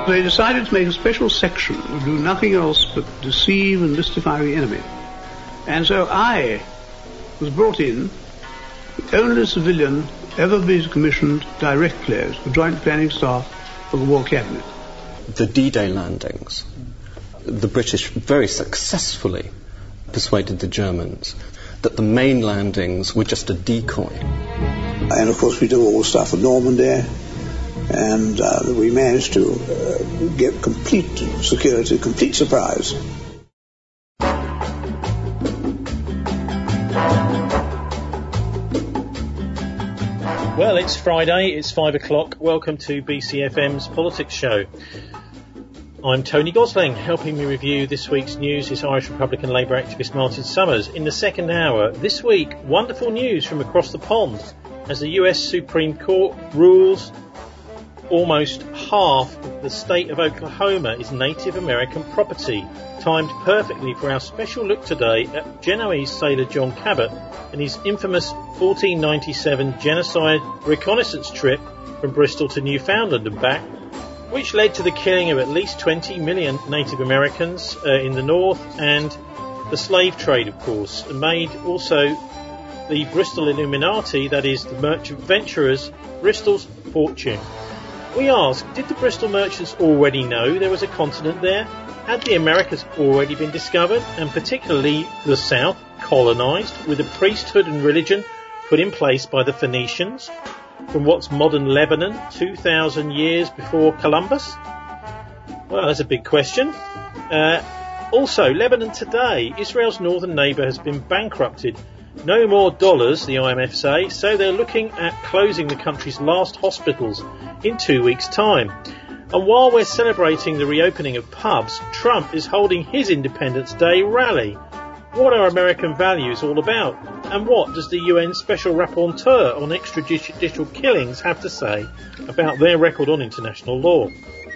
They decided to make a special section and do nothing else but deceive and mystify the enemy. And so I was brought in, the only civilian ever been commissioned directly as the Joint Planning Staff of the War Cabinet. The D-Day landings, the British very successfully persuaded the Germans that the main landings were just a decoy. And of course we did all the stuff in Normandy, and we managed to get complete security, complete surprise. Well, it's Friday, it's 5 o'clock. Welcome to BCFM's Politics Show. I'm Tony Gosling. Helping me review this week's news is Irish Republican Labour activist Martin Summers. In the second hour, this week, wonderful news from across the pond as the US Supreme Court rules almost half of the state of Oklahoma is Native American property. Timed perfectly for our special look today at Genoese sailor John Cabot and his infamous 1497 genocide reconnaissance trip from Bristol to Newfoundland and back, which led to the killing of at least 20 million Native Americans in the north, and the slave trade, of course, and made also the Bristol Illuminati, that is the merchant venturers, Bristol's fortune. We ask, did the Bristol merchants already know there was a continent there? Had the Americas already been discovered, and particularly the South colonised, with a priesthood and religion put in place by the Phoenicians from what's modern Lebanon 2,000 years before Columbus? Well, that's a big question. Also, Lebanon today, Israel's northern neighbour, has been bankrupted. No more dollars, the IMF say, so they're looking at closing the country's last hospitals in 2 weeks' time. And while we're celebrating the reopening of pubs, Trump is holding his Independence Day rally. What are American values all about? And what does the UN Special Rapporteur on extrajudicial killings have to say about their record on international law?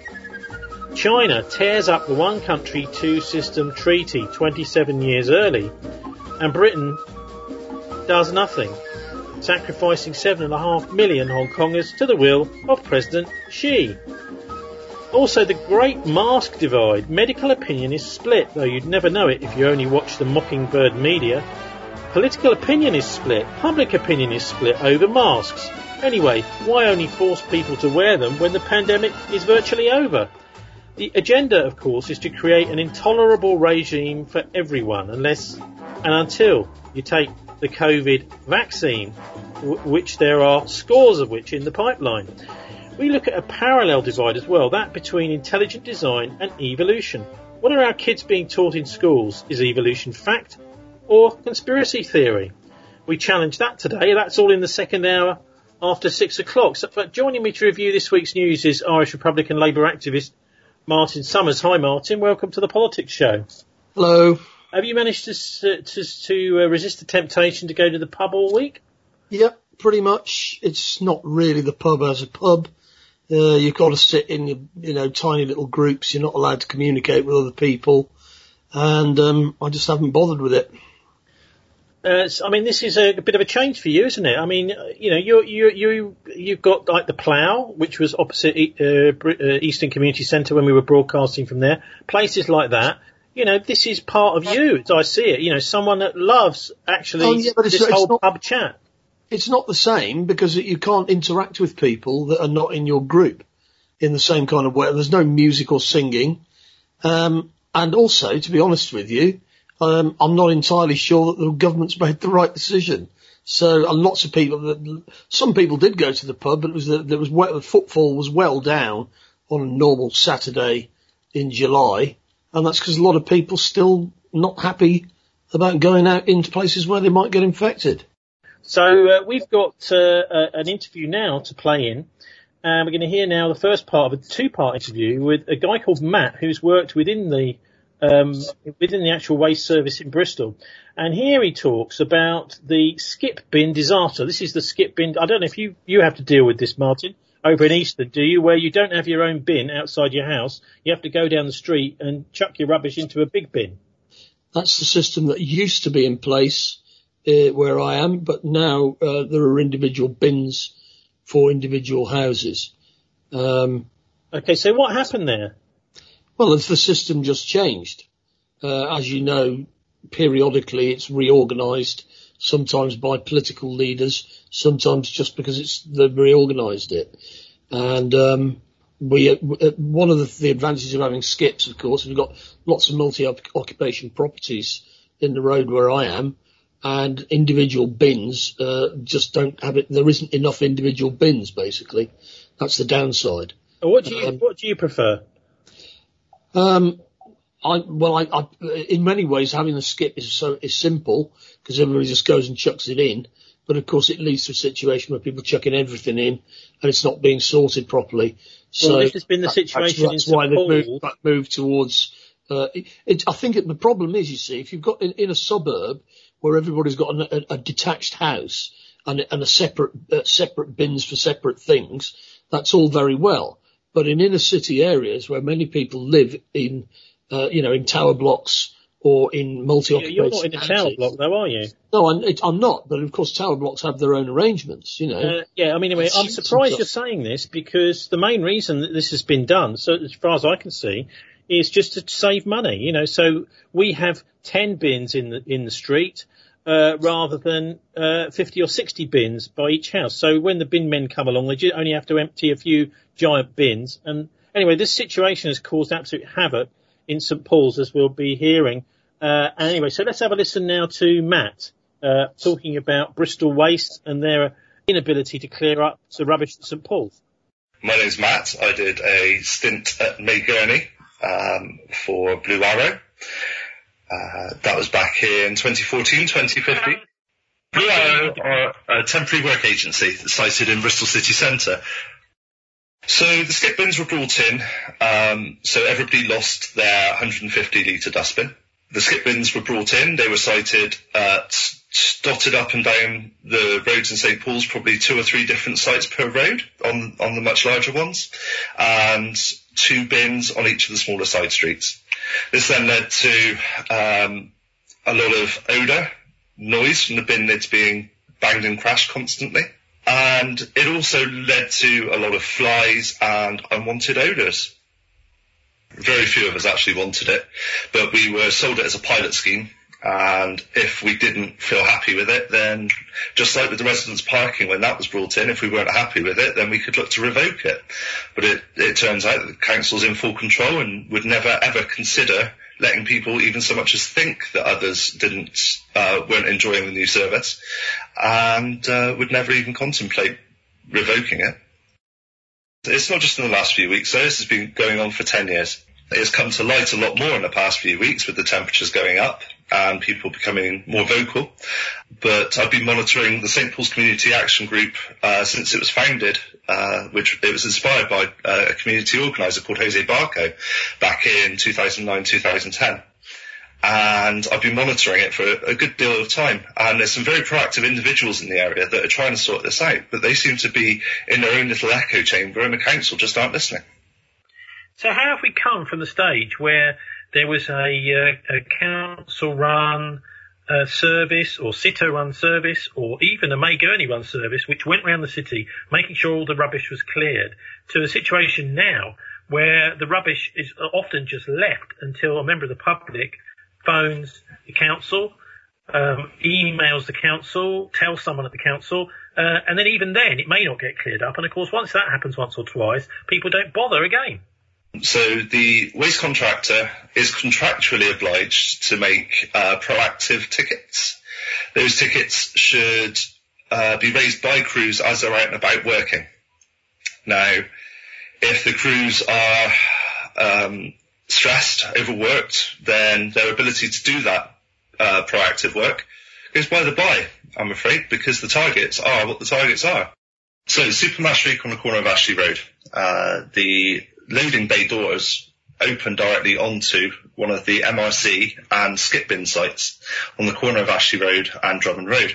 China tears up the one country, two system treaty 27 years early, and Britain does nothing, sacrificing 7.5 million Hong Kongers to the will of President Xi. Also, the great mask divide. Medical opinion is split, though you'd never know it if you only watch the Mockingbird media. Political opinion is split. Public opinion is split over masks. Anyway, why only force people to wear them when the pandemic is virtually over? The agenda, of course, is to create an intolerable regime for everyone, unless and until you take the COVID vaccine, which there are scores of which in the pipeline. We look at a parallel divide as well, that between intelligent design and evolution. What are our kids being taught in schools? Is evolution fact or conspiracy theory? We challenge that today. That's all in the second hour after 6 o'clock. So, but joining me to review this week's news is Irish Republican Labour activist Martin Summers. Hi Martin, welcome to the Politics Show. Hello. Have you managed to resist the temptation to go to the pub all week? Yep, pretty much. It's not really the pub as a pub. You've got to sit in your, tiny little groups. You're not allowed to communicate with other people. And I just haven't bothered with it. This is a bit of a change for you, isn't it? I mean, you've got like the Plough, which was opposite Eastern Community Centre when we were broadcasting from there. Places like that. This is part of you, as I see it. Someone that loves actually this whole pub chat. It's not the same because you can't interact with people that are not in your group in the same kind of way. There's no music or singing. And also, to be honest with you, I'm not entirely sure that the government's made the right decision. So lots of people, some people did go to the pub, but the footfall was well down on a normal Saturday in July. And that's because a lot of people still not happy about going out into places where they might get infected. So we've got an interview now to play in. And we're going to hear now the first part of a two-part interview with a guy called Matt, who's worked within the actual waste service in Bristol. And here he talks about the skip bin disaster. This is the skip bin. I don't know if you have to deal with this, Martin, over in Easton, do you? Where you don't have your own bin outside your house. You have to go down the street and chuck your rubbish into a big bin. That's the system that used to be in place where I am, but now there are individual bins for individual houses. Okay, so what happened there? Well, the system just changed. As you know, periodically it's reorganised, sometimes by political leaders, sometimes just because they've reorganised it. And one of the advantages of having skips, of course, we've got lots of multi-occupation properties in the road where I am, and individual bins just don't have it. There isn't enough individual bins, basically. That's the downside. What do you prefer? In many ways, having a skip is simple because everybody just goes and chucks it in. But of course, it leads to a situation where people chucking everything in and it's not being sorted properly. So this has been the situation. That's why they've moved towards. I think the problem is, you see, if you've got in a suburb where everybody's got a detached house and a separate bins for separate things, that's all very well. But in inner city areas where many people live in tower blocks or in multi-occupation You're not in a tower block, though, are you? No, I'm not. But of course, tower blocks have their own arrangements, I'm surprised you're saying this because the main reason that this has been done, so as far as I can see, is just to save money. So we have 10 bins in the street rather than 50 or 60 bins by each house. So when the bin men come along, they only have to empty a few giant bins. And anyway, this situation has caused absolute havoc in St Paul's, as we'll be hearing. Anyway, so let's have a listen now to Matt talking about Bristol Waste and their inability to clear up the rubbish at St Paul's. My name's Matt. I did a stint at May Gurney for Blue Arrow. That was back in 2014, 2015. Blue Arrow are a temporary work agency sited in Bristol city centre. So the skip bins were brought in, so everybody lost their 150-litre dustbin. The skip bins were brought in, they were sited dotted up and down the roads in St Paul's, probably 2 or 3 different sites per road on the much larger ones, and 2 bins on each of the smaller side streets. This then led to a lot of odour, noise from the bin lids being banged and crashed constantly. And it also led to a lot of flies and unwanted odours. Very few of us actually wanted it, but we were sold it as a pilot scheme. And if we didn't feel happy with it, then just like with the residents parking when that was brought in, if we weren't happy with it, then we could look to revoke it. But it turns out that the council's in full control and would never ever consider letting people even so much as think that others weren't enjoying the new service, and would never even contemplate revoking it. It's not just in the last few weeks, though. This has been going on for 10 years. It has come to light a lot more in the past few weeks with the temperatures going up and people becoming more vocal. But I've been monitoring the St Paul's Community Action Group since it was founded, which it was inspired by a community organiser called Jose Barco back in 2009-2010. And I've been monitoring it for a good deal of time. And there's some very proactive individuals in the area that are trying to sort this out, but they seem to be in their own little echo chamber and the council just aren't listening. So how have we come from the stage where there was a council-run service or CITO-run service or even a May Gurney-run service which went around the city making sure all the rubbish was cleared, to a situation now where the rubbish is often just left until a member of the public phones the council, emails the council, tells someone at the council, and then even then it may not get cleared up. And of course, once that happens once or twice, people don't bother again. So the waste contractor is contractually obliged to make proactive tickets. Those tickets should be raised by crews as they're out and about working. Now, if the crews are stressed, overworked, then their ability to do that proactive work goes by the by, I'm afraid, because the targets are what the targets are. So Supermash Week on the corner of Ashley Road, the loading bay doors open directly onto one of the MRC and skip bin sites on the corner of Ashley Road and Drummond Road.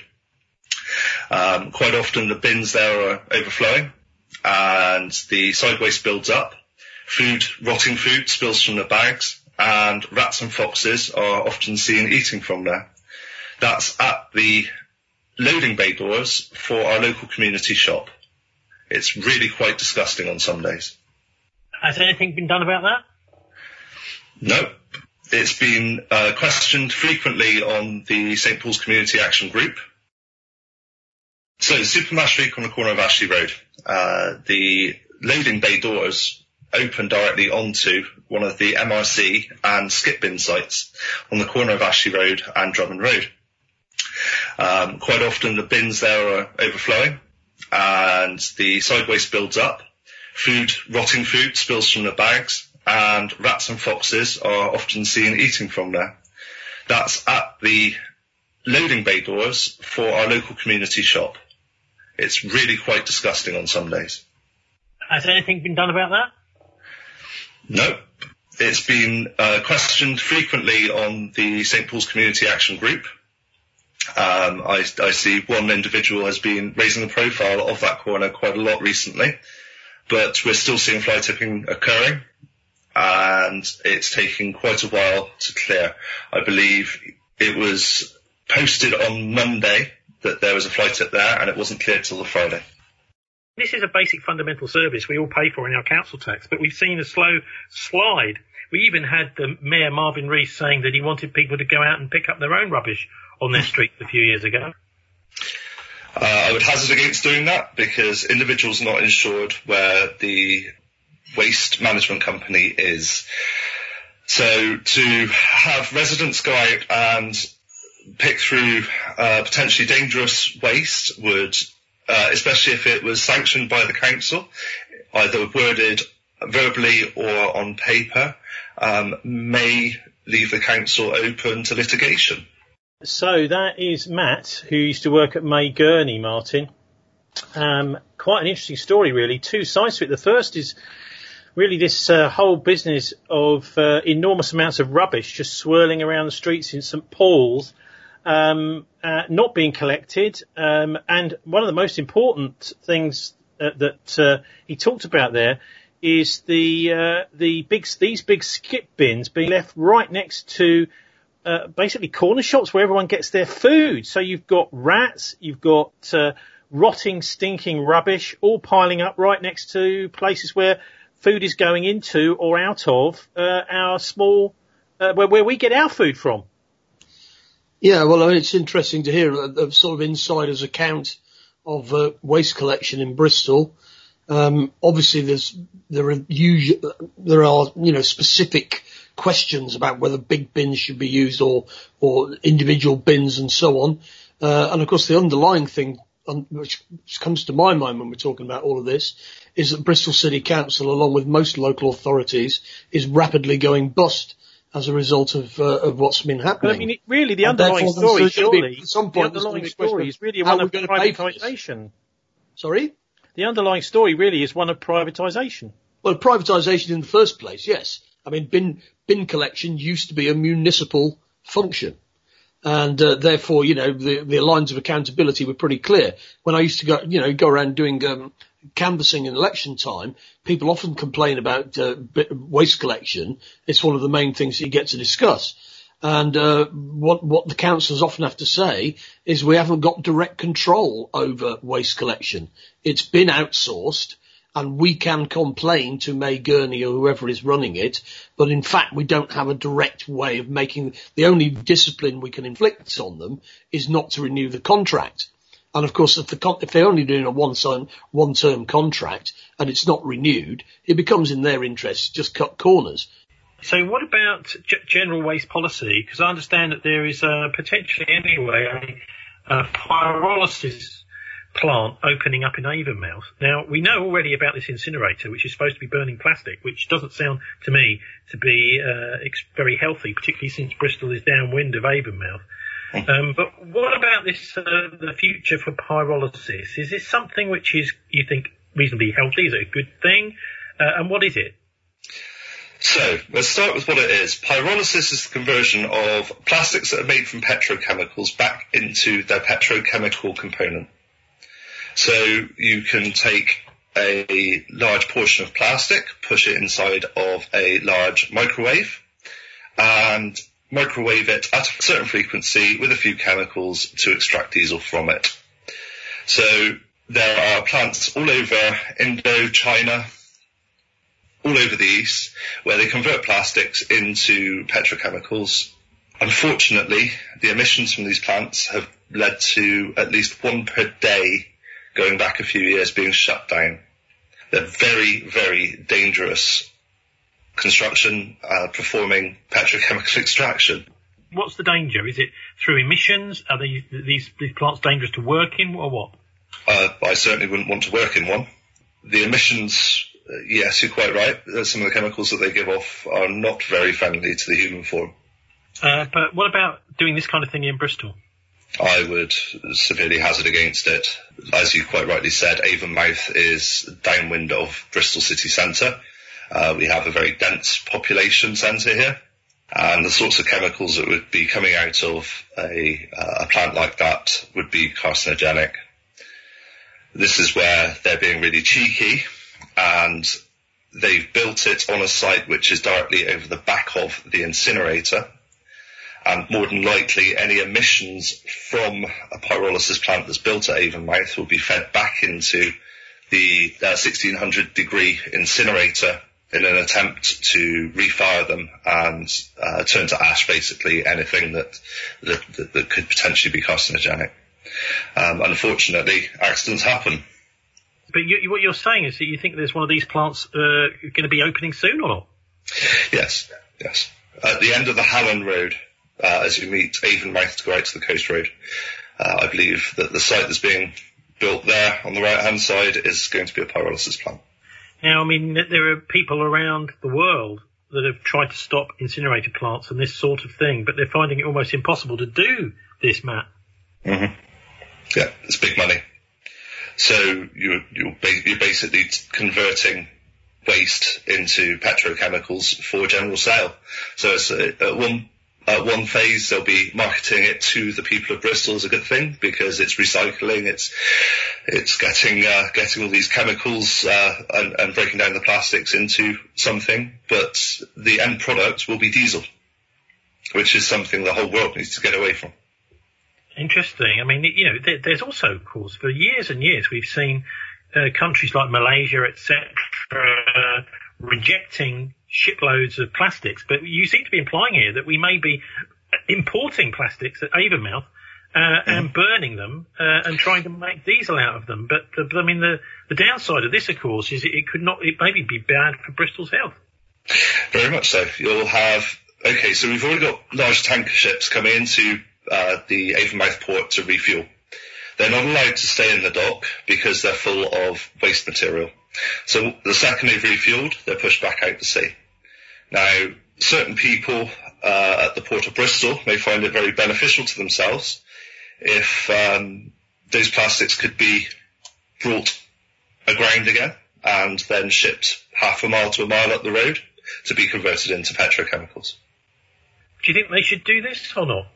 Quite often the bins there are overflowing and the side waste builds up. Rotting food spills from the bags, and rats and foxes are often seen eating from there. That's at the loading bay doors for our local community shop. It's really quite disgusting on some days. Has anything been done about that? No. It's been questioned frequently on the St Paul's Community Action Group. So, Supermar Street on the corner of Ashley Road. The loading bay doors open directly onto one of the MRC and skip bin sites on the corner of Ashley Road and Drummond Road. Quite often the bins there are overflowing and the side waste builds up. Rotting food spills from the bags, and rats and foxes are often seen eating from there. That's at the loading bay doors for our local community shop. It's really quite disgusting on some days. Has anything been done about that? No. It's been questioned frequently on the St Paul's Community Action Group. I see one individual has been raising the profile of that corner quite a lot recently, but we're still seeing fly tipping occurring, and it's taking quite a while to clear. I believe it was posted on Monday that there was a fly tip there, and it wasn't cleared till the Friday. This is a basic fundamental service we all pay for in our council tax, but we've seen a slow slide. We even had the Mayor Marvin Rees saying that he wanted people to go out and pick up their own rubbish on their streets a few years ago. I would hazard against doing that because individuals are not insured where the waste management company is. So to have residents go out and pick through potentially dangerous waste would, especially if it was sanctioned by the council, either worded verbally or on paper, may leave the council open to litigation. So that is Matt, who used to work at May Gurney, Martin. Quite an interesting story, really. Two sides to it. The first is really this whole business of enormous amounts of rubbish just swirling around the streets in St Paul's, not being collected. And one of the most important things that he talked about there is these big skip bins being left right next to basically corner shops where everyone gets their food. So you've got rats, you've got rotting, stinking rubbish all piling up right next to places where food is going into or out of our small, where we get our food from. Yeah, well, I mean, it's interesting to hear a sort of insider's account of waste collection in Bristol. Obviously, there are specific questions about whether big bins should be used or individual bins and so on. And of course, the underlying thing, which comes to my mind when we're talking about all of this, is that Bristol City Council, along with most local authorities, is rapidly going bust as a result of what's been happening. But I mean, really, the underlying story, surely, at some point, the underlying story is really one of privatisation. Sorry? The underlying story really is one of privatisation. Well, privatisation in the first place, yes. I mean, bin collection used to be a municipal function. And, therefore, the lines of accountability were pretty clear. When I used to go around doing, canvassing in election time, people often complain about, waste collection. It's one of the main things you get to discuss. And, what the councils often have to say is we haven't got direct control over waste collection. It's been outsourced. And we can complain to May Gurney or whoever is running it, but in fact we don't have a direct way of making, the only discipline we can inflict on them is not to renew the contract. And of course, if they're only doing a one-term contract and it's not renewed, it becomes in their interest to just cut corners. So what about general waste policy? Because I understand that there is potentially anyway a pyrolysis plant opening up in Avonmouth. Now, we know already about this incinerator, which is supposed to be burning plastic, which doesn't sound to me to be very healthy, particularly since Bristol is downwind of Avonmouth. But what about this, the future for pyrolysis? Is this something which is, you think, reasonably healthy? Is it a good thing? And what is it? So, let's start with what it is. Pyrolysis is the conversion of plastics that are made from petrochemicals back into their petrochemical component. So you can take a large portion of plastic, push it inside of a large microwave, and microwave it at a certain frequency with a few chemicals to extract diesel from it. So there are plants all over Indochina, all over the East, where they convert plastics into petrochemicals. Unfortunately, the emissions from these plants have led to at least one per day, going back a few years, being shut down. They're very, very dangerous construction, performing petrochemical extraction. What's the danger? Is it through emissions? Are these plants dangerous to work in, or what? I certainly wouldn't want to work in one. The emissions, yes, you're quite right. Some of the chemicals that they give off are not very friendly to the human form. But what about doing this kind of thing in Bristol? I would severely hazard against it. As you quite rightly said, Avonmouth is downwind of Bristol city centre. We have a very dense population centre here, and the sorts of chemicals that would be coming out of a plant like that would be carcinogenic. This is where they're being really cheeky, and they've built it on a site which is directly over the back of the incinerator. And more than likely, any emissions from a pyrolysis plant that's built at Avonmouth will be fed back into the 1600 degree incinerator in an attempt to refire them and turn to ash basically anything that could potentially be carcinogenic. Unfortunately, accidents happen. But what you're saying is that you think there's one of these plants going to be opening soon, or not? Yes. At the end of the Hallen Road, as you meet Avonmouth to go out to the Coast Road, I believe that the site that's being built there on the right-hand side is going to be a pyrolysis plant. Now, I mean, there are people around the world that have tried to stop incinerator plants and this sort of thing, but they're finding it almost impossible to do this, Matt. Mm-hmm. Yeah, it's big money. So you're basically converting waste into petrochemicals for general sale. So it's at one phase they'll be marketing it to the people of Bristol as a good thing because it's recycling, it's getting all these chemicals and breaking down the plastics into something, but the end product will be diesel, which is something the whole world needs to get away from. Interesting. I mean, there's also, of course, for years and years we've seen countries like Malaysia, etc., rejecting shiploads of plastics. But you seem to be implying here that we may be importing plastics at Avonmouth and burning them and trying to make diesel out of them. But I mean, the downside of this, of course, is it maybe be bad for Bristol's health. Very much so. You'll have so we've already got large tanker ships coming into the Avonmouth port to refuel. They're not allowed to stay in the dock because they're full of waste material. So the second they've refueled, they're pushed back out to sea. Now, certain people at the Port of Bristol may find it very beneficial to themselves if those plastics could be brought aground again and then shipped half a mile to a mile up the road to be converted into petrochemicals. Do you think they should do this or not?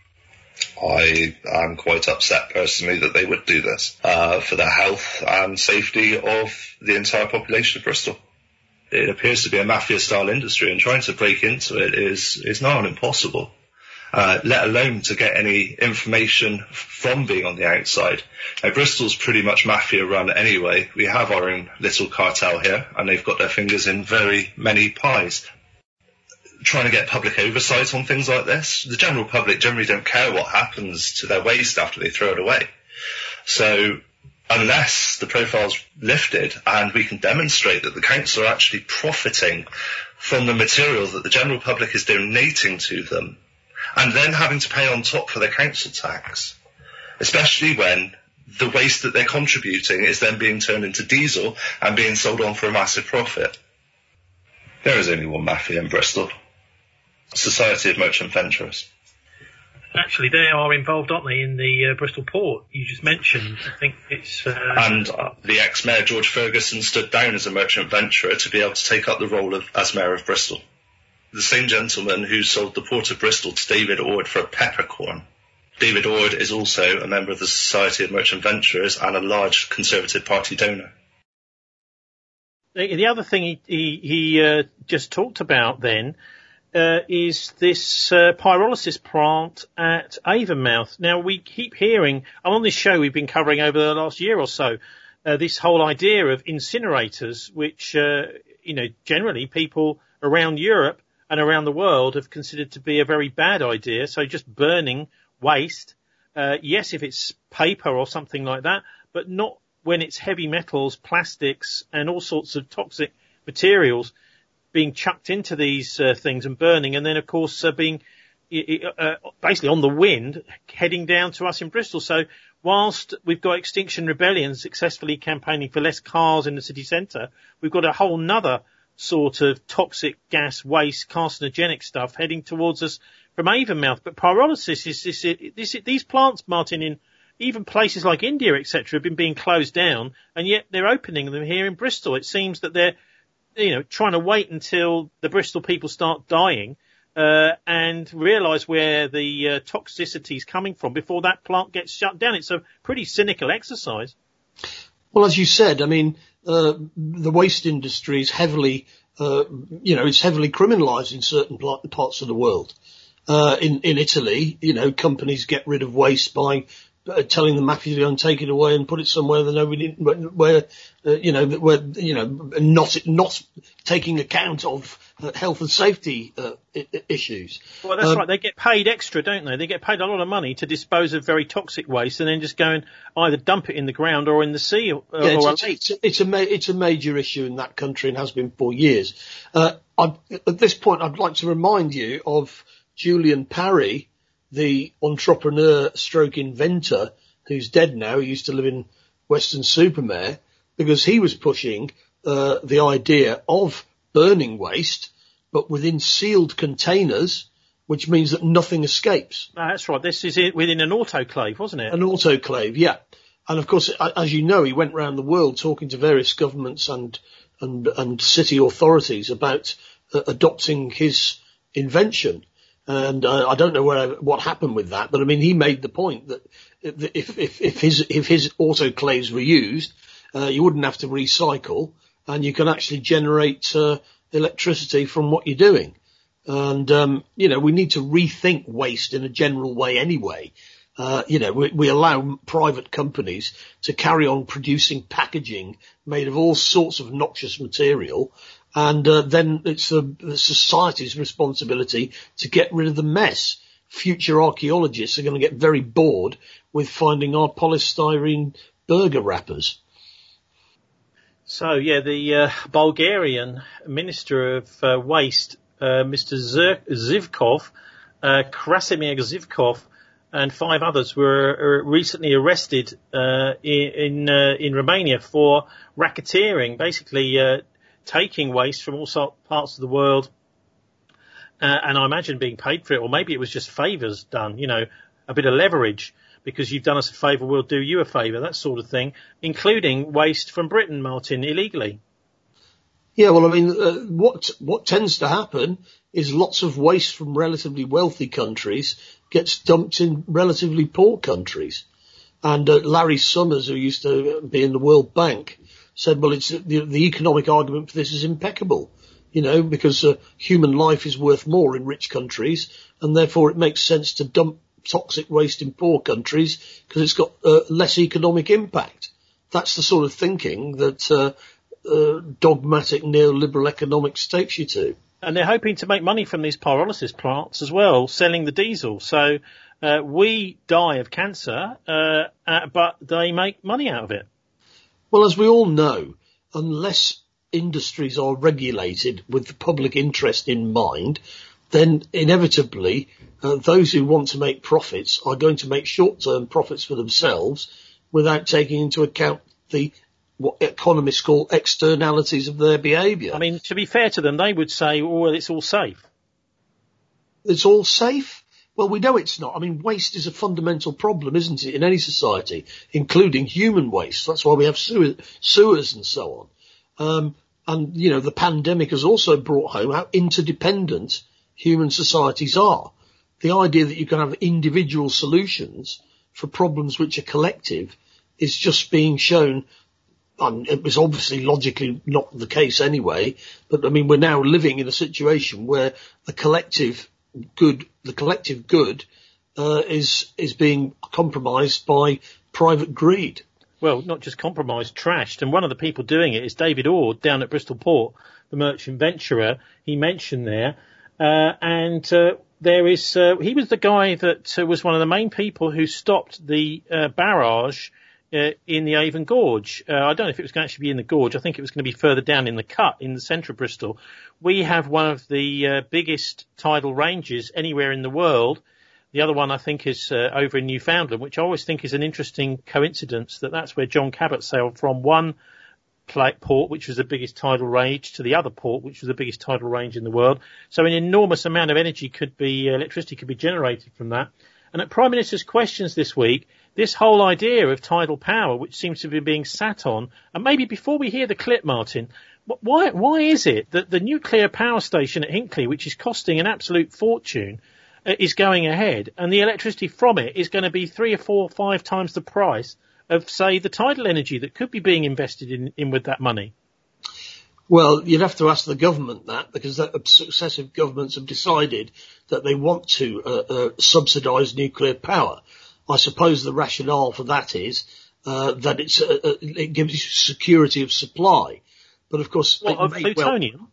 I am quite upset personally that they would do this for the health and safety of the entire population of Bristol. It appears to be a mafia-style industry, and trying to break into it is not an impossible, let alone to get any information from being on the outside. Now, Bristol's pretty much mafia-run anyway. We have our own little cartel here, and they've got their fingers in very many pies. Trying to get public oversight on things like this. The general public generally don't care what happens to their waste after they throw it away. So unless the profile's lifted and we can demonstrate that the council are actually profiting from the material that the general public is donating to them and then having to pay on top for their council tax, especially when the waste that they're contributing is then being turned into diesel and being sold on for a massive profit. There is only one mafia in Bristol. Society of Merchant Venturers. Actually, they are involved, aren't they, in the Bristol port you just mentioned? I think it's... And the ex-mayor, George Ferguson, stood down as a merchant venturer to be able to take up the role as mayor of Bristol. The same gentleman who sold the port of Bristol to David Ord for a peppercorn. David Ord is also a member of the Society of Merchant Venturers and a large Conservative Party donor. The other thing he just talked about then is this pyrolysis plant at Avonmouth. Now, we keep hearing, on this show we've been covering over the last year or so, this whole idea of incinerators, which generally people around Europe and around the world have considered to be a very bad idea. So just burning waste, yes, if it's paper or something like that, but not when it's heavy metals, plastics, and all sorts of toxic materials being chucked into these things and burning, and then, of course, being basically on the wind heading down to us in Bristol. So whilst we've got Extinction Rebellion successfully campaigning for less cars in the city centre, we've got a whole nother sort of toxic gas waste, carcinogenic stuff heading towards us from Avonmouth. But pyrolysis is these plants, Martin, in even places like India, etc., have been being closed down, and yet they're opening them here in Bristol. It seems that they're, trying to wait until the Bristol people start dying and realise where the toxicity is coming from before that plant gets shut down. It's a pretty cynical exercise. Well, as you said, I mean, the waste industry is heavily, it's heavily criminalised in certain parts of the world. In Italy, companies get rid of waste by telling the mafia to go and take it away and put it somewhere that not taking account of health and safety issues. Well, that's right. They get paid extra, don't they? They get paid a lot of money to dispose of very toxic waste and then just go and either dump it in the ground or in the sea. It's a major issue in that country and has been for years. At this point, I'd like to remind you of Julian Parry, the entrepreneur stroke inventor who's dead now. He used to live in Weston-super-Mare, because he was pushing the idea of burning waste, but within sealed containers, which means that nothing escapes. No, that's right. This is it within an autoclave, wasn't it? An autoclave, yeah. And of course, as you know, he went around the world talking to various governments and city authorities about adopting his invention. And I don't know what happened with that, but I mean, he made the point that if his autoclaves were used, you wouldn't have to recycle, and you can actually generate electricity from what you're doing. And we need to rethink waste in a general way anyway. We allow private companies to carry on producing packaging made of all sorts of noxious material. And then it's the society's responsibility to get rid of the mess. Future archaeologists are going to get very bored with finding our polystyrene burger wrappers. So, the Bulgarian Minister of Waste, Mr. Zivkov, Krasimir Zivkov, and 5 others were recently arrested in Romania for racketeering, basically taking waste from all parts of the world, and I imagine being paid for it, or maybe it was just favours done, a bit of leverage, because you've done us a favour, we'll do you a favour, that sort of thing, including waste from Britain, Martin, illegally. Yeah, well, I mean, what tends to happen is lots of waste from relatively wealthy countries gets dumped in relatively poor countries. And Larry Summers, who used to be in the World Bank, said, well, it's the economic argument for this is impeccable, because human life is worth more in rich countries, and therefore it makes sense to dump toxic waste in poor countries because it's got less economic impact. That's the sort of thinking that dogmatic neoliberal economics takes you to. And they're hoping to make money from these pyrolysis plants as well, selling the diesel. So we die of cancer, but they make money out of it. Well, as we all know, unless industries are regulated with the public interest in mind, then inevitably those who want to make profits are going to make short-term profits for themselves without taking into account what economists call externalities of their behaviour. I mean, to be fair to them, they would say, well, it's all safe. It's all safe? Well, we know it's not. I mean, waste is a fundamental problem, isn't it, in any society, including human waste. That's why we have sewers and so on. And, the pandemic has also brought home how interdependent human societies are. The idea that you can have individual solutions for problems which are collective is just being shown. It was obviously logically not the case anyway, but I mean, we're now living in a situation where the collective good is being compromised by private greed. Well, not just compromised, trashed. And one of the people doing it is David Ord down at Bristol Port, the merchant venturer he mentioned there. There is, he was the guy that was one of the main people who stopped the barrage in the Avon Gorge. I don't know if it was going to actually be in the gorge. I think it was going to be further down in the cut in the centre of Bristol. We have one of the biggest tidal ranges anywhere in the world. The other one, I think, is over in Newfoundland, which I always think is an interesting coincidence that that's where John Cabot sailed from one port, which was the biggest tidal range, to the other port, which was the biggest tidal range in the world. So an enormous amount of electricity could be generated from that. And at Prime Minister's Questions this week, this whole idea of tidal power, which seems to be being sat on, and maybe before we hear the clip, Martin, why is it that the nuclear power station at Hinkley, which is costing an absolute fortune, is going ahead, and the electricity from it is going to be 3 or 4 or 5 times the price of, say, the tidal energy that could be being invested in with that money? Well, you'd have to ask the government that, because successive governments have decided that they want to subsidise nuclear power. I suppose the rationale for that is that it gives you security of supply. But of course, of plutonium?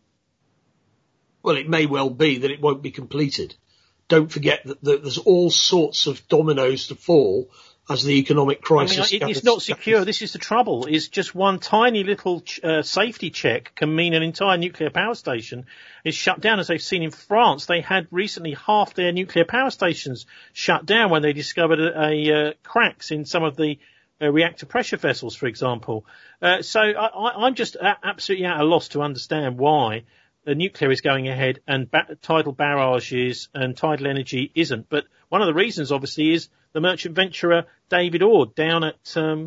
It may well be that it won't be completed. Don't forget that there's all sorts of dominoes to fall as the economic crisis. It's not secure. This is the trouble. Is just one tiny little safety check can mean an entire nuclear power station is shut down. As they've seen in France, they had recently half their nuclear power stations shut down when they discovered cracks in some of the reactor pressure vessels, for example. So I'm just absolutely at a loss to understand why the nuclear is going ahead and tidal barrages and tidal energy isn't. But one of the reasons, obviously, is the merchant venturer David Ord down at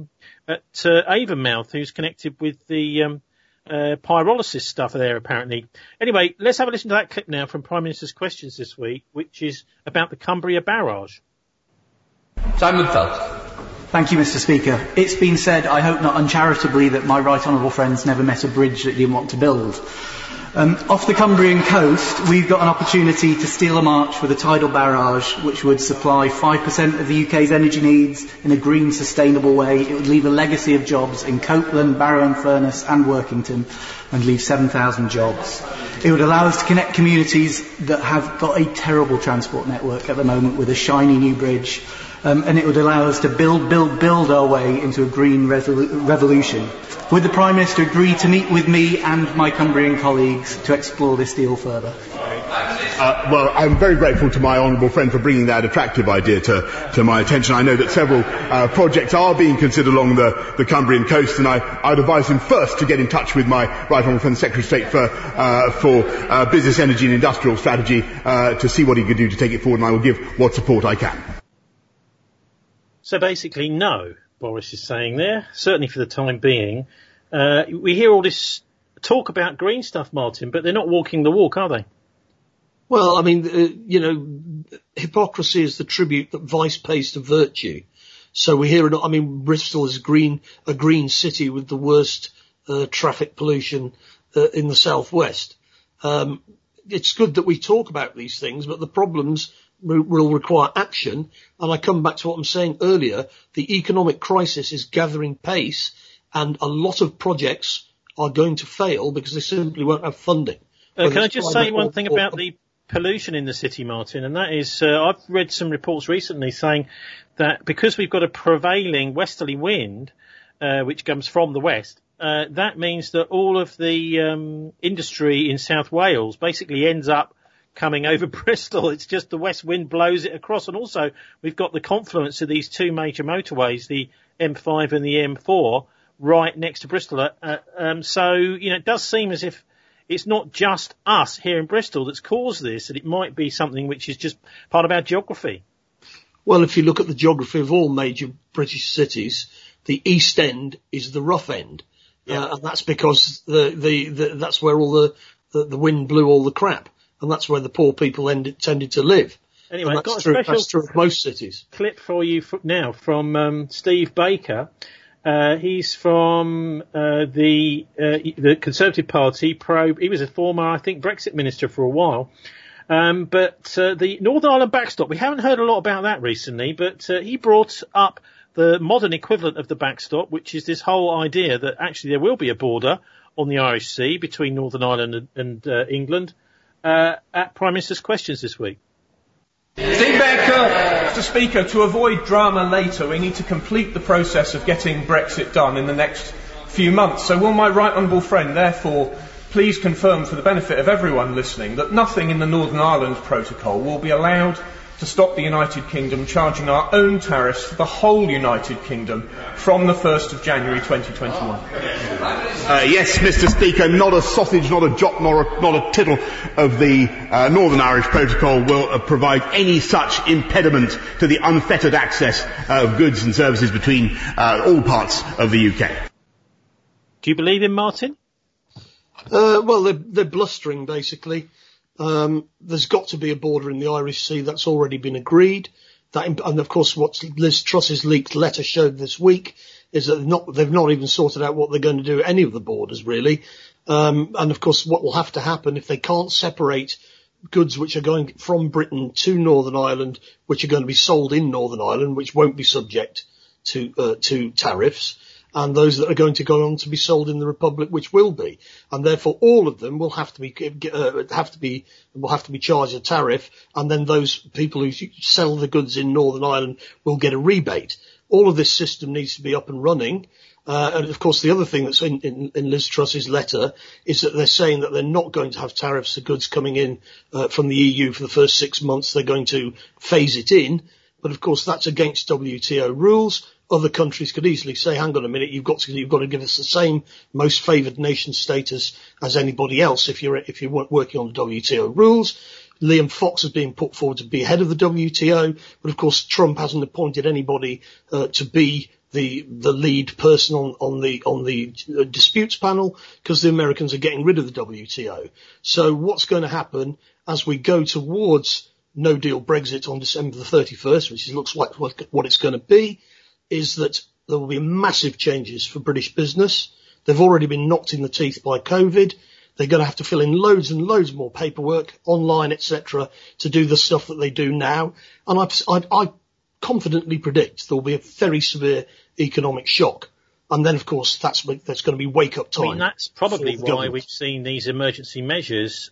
Avonmouth, who's connected with the pyrolysis stuff there, apparently. Anyway, let's have a listen to that clip now from Prime Minister's Questions this week, which is about the Cumbria Barrage. Simon Phelps. Thank you, Mr. Speaker. It's been said, I hope not uncharitably, that my right honourable friends never met a bridge that he didn't want to build. Off the Cumbrian coast, we've got an opportunity to steal a march with a tidal barrage which would supply 5% of the UK's energy needs in a green, sustainable way. It would leave a legacy of jobs in Copeland, Barrow-in-Furness and Workington and leave 7,000 jobs. It would allow us to connect communities that have got a terrible transport network at the moment with a shiny new bridge. And it would allow us to build our way into a green revolution. Would the Prime Minister agree to meet with me and my Cumbrian colleagues to explore this deal further? Well, I'm very grateful to my honourable friend for bringing that attractive idea to my attention. I know that several projects are being considered along the Cumbrian coast, and I would advise him first to get in touch with my right honourable friend, the Secretary of State for Business, Energy and Industrial Strategy to see what he could do to take it forward, and I will give what support I can. So basically, no, Boris is saying there, certainly for the time being. We hear all this talk about green stuff, Martin, but they're not walking the walk, are they? Well, I mean, hypocrisy is the tribute that vice pays to virtue. So we hear, Bristol is a green city with the worst traffic pollution in the southwest. It's good that we talk about these things, but the problems will require action. And I come back to what I'm saying earlier. The economic crisis is gathering pace, and a lot of projects are going to fail because they simply won't have funding. Can I just say one thing about the pollution in the city, Martin? And that is, I've read some reports recently saying that because we've got a prevailing westerly wind, which comes from the west, that means that all of the industry in South Wales basically ends up coming over Bristol. It's just the west wind blows it across. And also, we've got the confluence of these two major motorways, the M5 and the M4, right next to Bristol. So, it does seem as if it's not just us here in Bristol that's caused this, and it might be something which is just part of our geography. Well, if you look at the geography of all major British cities, the East End is the rough end. Yeah. And that's because that's where all the wind blew all the crap. And that's where the poor people tended to live. Anyway, I've got a that's true of most cities. Clip for you now from Steve Baker. He's from the Conservative Party. He was a former, I think, Brexit minister for a while. But the Northern Ireland backstop, we haven't heard a lot about that recently, but he brought up the modern equivalent of the backstop, which is this whole idea that actually there will be a border on the Irish Sea between Northern Ireland and England at Prime Minister's Questions this week. Steve Baker. Mr. Speaker, to avoid drama later, we need to complete the process of getting Brexit done in the next few months. So will my right honourable friend therefore please confirm for the benefit of everyone listening that nothing in the Northern Ireland Protocol will be allowed to stop the United Kingdom charging our own tariffs for the whole United Kingdom from the 1st of January 2021? Yes, Mr. Speaker, not a sausage, not a jot, not a tittle of the Northern Irish Protocol will provide any such impediment to the unfettered access of goods and services between all parts of the UK. Do you believe him, Martin? Well, they're blustering, basically. There's got to be a border in the Irish Sea. That's already been agreed. And of course, what Liz Truss's leaked letter showed this week is that they've not even sorted out what they're going to do at any of the borders, really. And of course, what will have to happen if they can't separate goods which are going from Britain to Northern Ireland, which are going to be sold in Northern Ireland, which won't be subject to tariffs, and those that are going to go on to be sold in the Republic, which will be, and therefore all of them will have to be charged a tariff, and then those people who sell the goods in Northern Ireland will get a rebate. All of this system needs to be up and running. And of course, the other thing that's in Liz Truss's letter is that they're saying that they're not going to have tariffs for goods coming in from the EU for the first 6 months. They're going to phase it in, but of course that's against WTO rules. Other countries could easily say, hang on a minute, you've got to give us the same most favoured nation status as anybody else if you're working on the WTO rules. Liam Fox is being put forward to be head of the WTO, but of course Trump hasn't appointed anybody to be the lead person on the disputes panel because the Americans are getting rid of the WTO. So what's going to happen as we go towards no deal Brexit on December the 31st, which looks like what it's going to be, is that there will be massive changes for British business. They've already been knocked in the teeth by COVID. They're going to have to fill in loads and loads more paperwork, online, etc., to do the stuff that they do now. And I confidently predict there will be a very severe economic shock. And then, of course, that's going to be wake-up time. I mean, that's probably why we've seen these emergency measures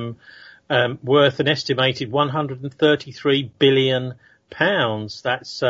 worth an estimated £133 billion. That's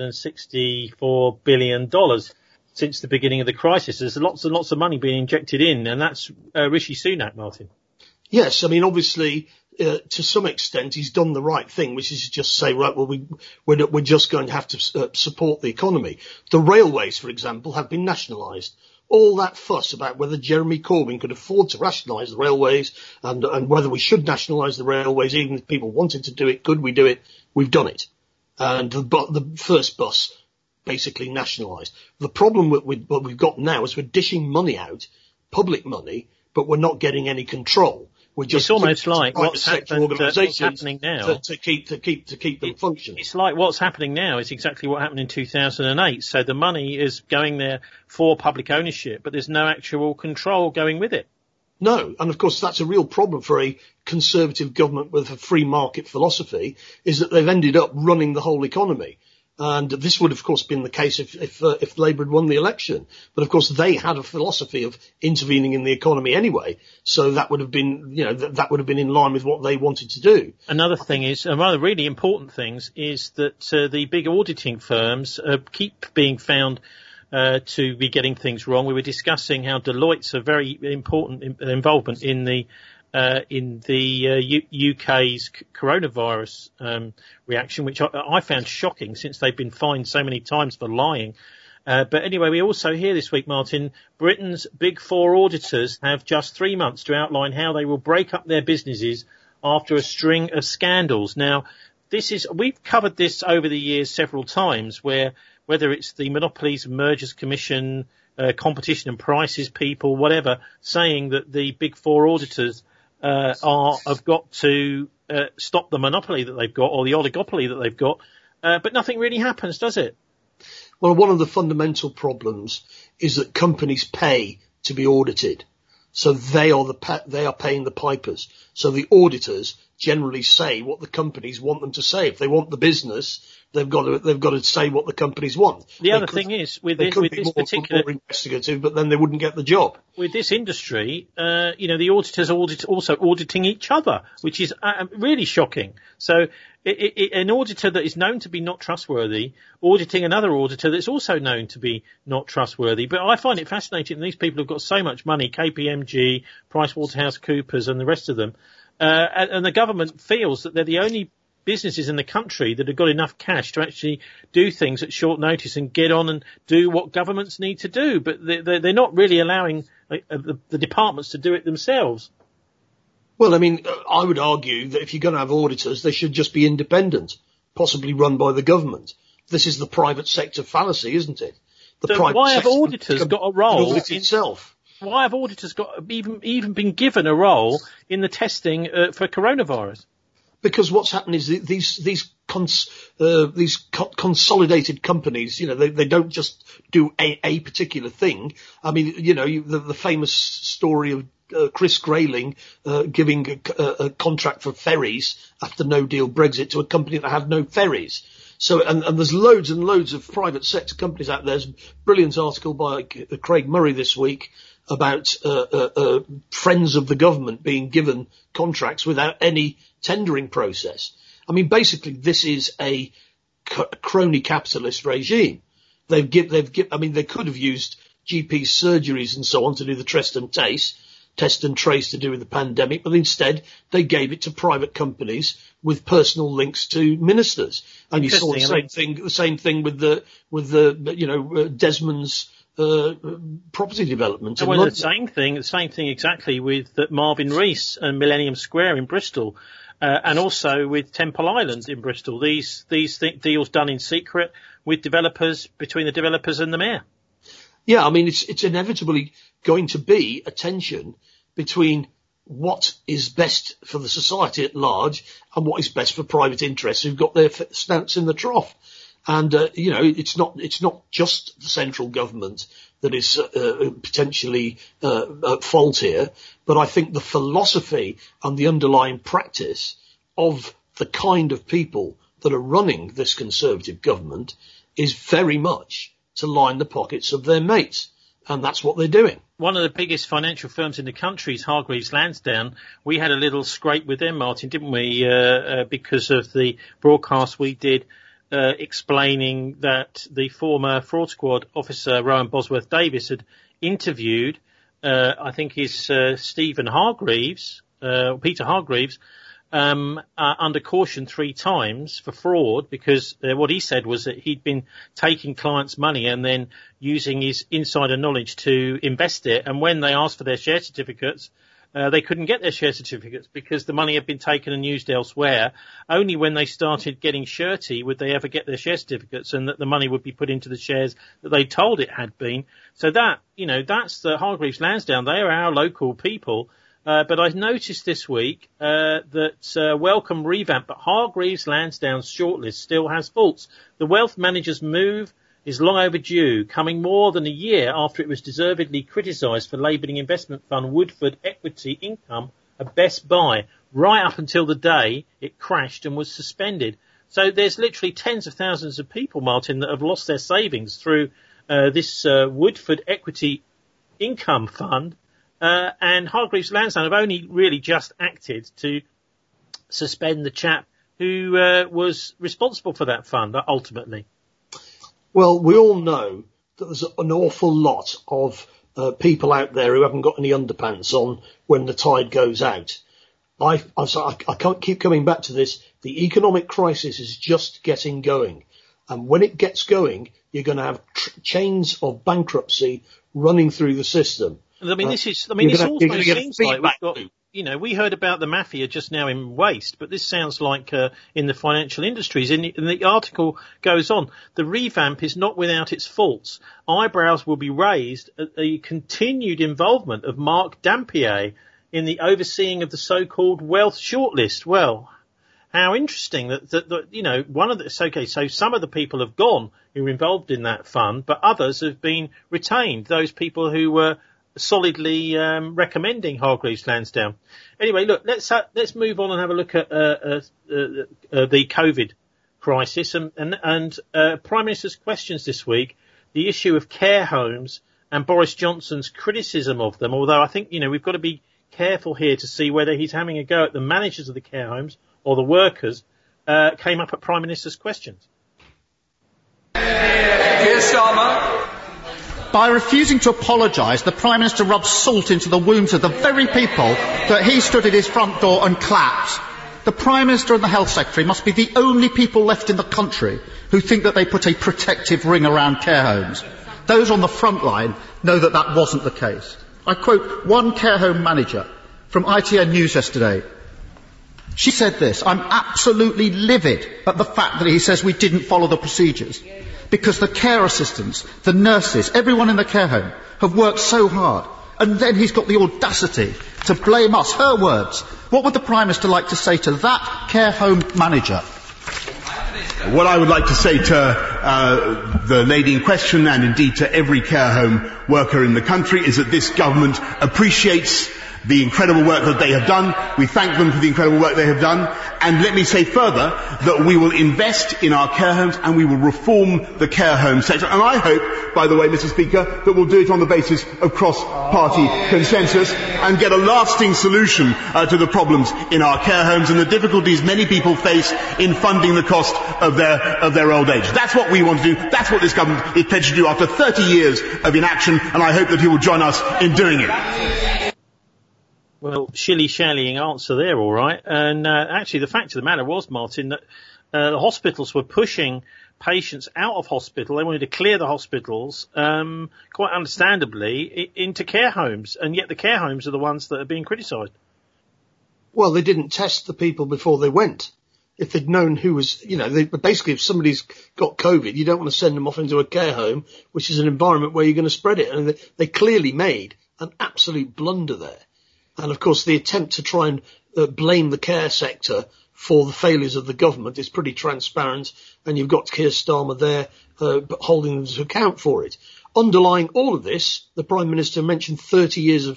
$164 billion since the beginning of the crisis. There's lots and lots of money being injected in, and that's Rishi Sunak, Martin. Yes, I mean, obviously, to some extent, he's done the right thing, which is to just say, right, well, we're just going to have to support the economy. The railways, for example, have been nationalised. All that fuss about whether Jeremy Corbyn could afford to rationalise the railways and whether we should nationalise the railways, even if people wanted to do it, could we do it? We've done it. And the first bus basically nationalised. The problem with what we've got now is we're dishing money out, public money, but we're not getting any control. We're just it's almost like what's happening now to keep them functioning. It's like what's happening now is exactly what happened in 2008. So the money is going there for public ownership, but there's no actual control going with it. No, and of course that's a real problem for a conservative government with a free market philosophy, is that they've ended up running the whole economy. And this would of course been the case if Labour had won the election. But of course they had a philosophy of intervening in the economy anyway. So that would have been, that would have been in line with what they wanted to do. Another thing is, one of the really important things is that the big auditing firms keep being found to be getting things wrong. We were discussing how Deloitte's a very important involvement in the UK's coronavirus reaction, which I found shocking since they've been fined so many times for lying. But anyway, we also hear this week, Martin, Britain's Big Four auditors have just 3 months to outline how they will break up their businesses after a string of scandals. Now, we've covered this over the years several times, whether it's the Monopolies and Mergers Commission, competition and prices people, whatever, saying that the Big Four auditors have got to stop the monopoly that they've got or the oligopoly that they've got, but nothing really happens, does it? Well, one of the fundamental problems is that companies pay to be audited. So they are paying the pipers. So the auditors generally say what the companies want them to say. If they want the business, they've got to say what the companies want. The other thing is, with this particular more investigative, but then they wouldn't get the job. With this industry, the auditors are also auditing each other, which is really shocking. So an auditor that is known to be not trustworthy, auditing another auditor that's also known to be not trustworthy. But I find it fascinating that these people have got so much money, KPMG, PricewaterhouseCoopers and the rest of them, and the government feels that they're the only businesses in the country that have got enough cash to actually do things at short notice and get on and do what governments need to do. But they're not really allowing the departments to do it themselves. Well, I mean, I would argue that if you're going to have auditors, they should just be independent, possibly run by the government. This is the private sector fallacy, isn't it? Why have auditors got a role in itself? Why have auditors got even been given a role in the testing for coronavirus? Because what's happened is these consolidated companies, they don't just do a particular thing. I mean, the famous story of Chris Grayling giving a contract for ferries after no-deal Brexit to a company that had no ferries. So, and there's loads and loads of private sector companies out there. There's a brilliant article by Craig Murray this week about friends of the government being given contracts without any tendering process. I mean, basically, this is a crony capitalist regime. They could have used GP surgeries and so on to do the test and trace to do with the pandemic, but instead they gave it to private companies with personal links to ministers. And you saw the same thing with the Desmond's property development. Well, the same thing exactly with Marvin Rees and Millennium Square in Bristol, and also with Temple Island in Bristol. These deals done in secret with developers, between the developers and the mayor. Yeah, I mean, it's inevitably going to be a tension between what is best for the society at large and what is best for private interests who've got their snouts in the trough. And, it's not just the central government that is potentially at fault here, but I think the philosophy and the underlying practice of the kind of people that are running this Conservative government is very much to line the pockets of their mates. And that's what they're doing. One of the biggest financial firms in the country is Hargreaves Lansdown. We had a little scrape with them, Martin, didn't we, because of the broadcast we did explaining that the former fraud squad officer, Rowan Bosworth-Davis, had interviewed, I think is Peter Hargreaves, under caution 3 times for fraud, because what he said was that he'd been taking clients' money and then using his insider knowledge to invest it. And when they asked for their share certificates, they couldn't get their share certificates because the money had been taken and used elsewhere. Only when they started getting shirty would they ever get their share certificates, and that the money would be put into the shares that they told it had been. So that, that's the Hargreaves Lansdown. They are our local people. But I noticed this week that welcome revamp, but Hargreaves Lansdown's shortlist still has faults. The wealth manager's move is long overdue, coming more than a year after it was deservedly criticised for labelling investment fund Woodford Equity Income a best buy, right up until the day it crashed and was suspended. So there's literally tens of thousands of people, Martin, that have lost their savings through this Woodford Equity Income Fund. And Hargreaves Lansdown have only really just acted to suspend the chap who was responsible for that fund, ultimately. Well, we all know that there's an awful lot of people out there who haven't got any underpants on when the tide goes out. I can't keep coming back to this. The economic crisis is just getting going. And when it gets going, you're going to have chains of bankruptcy running through the system. I mean, this also seems like we've got, we heard about the mafia just now in waste, but this sounds like in the financial industries. And the article goes on, the revamp is not without its faults. Eyebrows will be raised at the continued involvement of Mark Dampier in the overseeing of the so-called wealth shortlist. Well, how interesting that one of the, so some of the people have gone who were involved in that fund, but others have been retained. Those people who were solidly recommending Hargreaves Lansdown. Anyway, look, let's move on and have a look at the COVID crisis and Prime Minister's questions this week, the issue of care homes and Boris Johnson's criticism of them. Although I think we've got to be careful here to see whether he's having a go at the managers of the care homes or the workers. Came up at Prime Minister's questions. Keir Starmer. By refusing to apologise, the Prime Minister rubs salt into the wounds of the very people that he stood at his front door and clapped. The Prime Minister and the Health Secretary must be the only people left in the country who think that they put a protective ring around care homes. Those on the front line know that that wasn't the case. I quote one care home manager from ITN News yesterday. She said this: "I'm absolutely livid at the fact that he says we didn't follow the procedures, because the care assistants, the nurses, everyone in the care home have worked so hard, and then he's got the audacity to blame us." Her words. What would the Prime Minister like to say to that care home manager? What I would like to say to the lady in question, and indeed to every care home worker in the country, is that this government appreciates the incredible work that they have done. We thank them for the incredible work they have done. And let me say further that we will invest in our care homes and we will reform the care home sector. And I hope, by the way, Mr. Speaker, that we'll do it on the basis of cross-party consensus and get a lasting solution to the problems in our care homes and the difficulties many people face in funding the cost of their old age. That's what we want to do. That's what this government is pledged to do after 30 years of inaction, and I hope that he will join us in doing it. Well, shilly-shallying answer there, all right. And actually, the fact of the matter was, Martin, that the hospitals were pushing patients out of hospital. They wanted to clear the hospitals, quite understandably, into care homes. And yet the care homes are the ones that are being criticised. Well, they didn't test the people before they went. If they'd known who was, basically if somebody's got COVID, you don't want to send them off into a care home, which is an environment where you're going to spread it. And they clearly made an absolute blunder there. And of course, the attempt to try and blame the care sector for the failures of the government is pretty transparent, and you've got Keir Starmer there holding them to account for it. Underlying all of this, the Prime Minister mentioned 30 years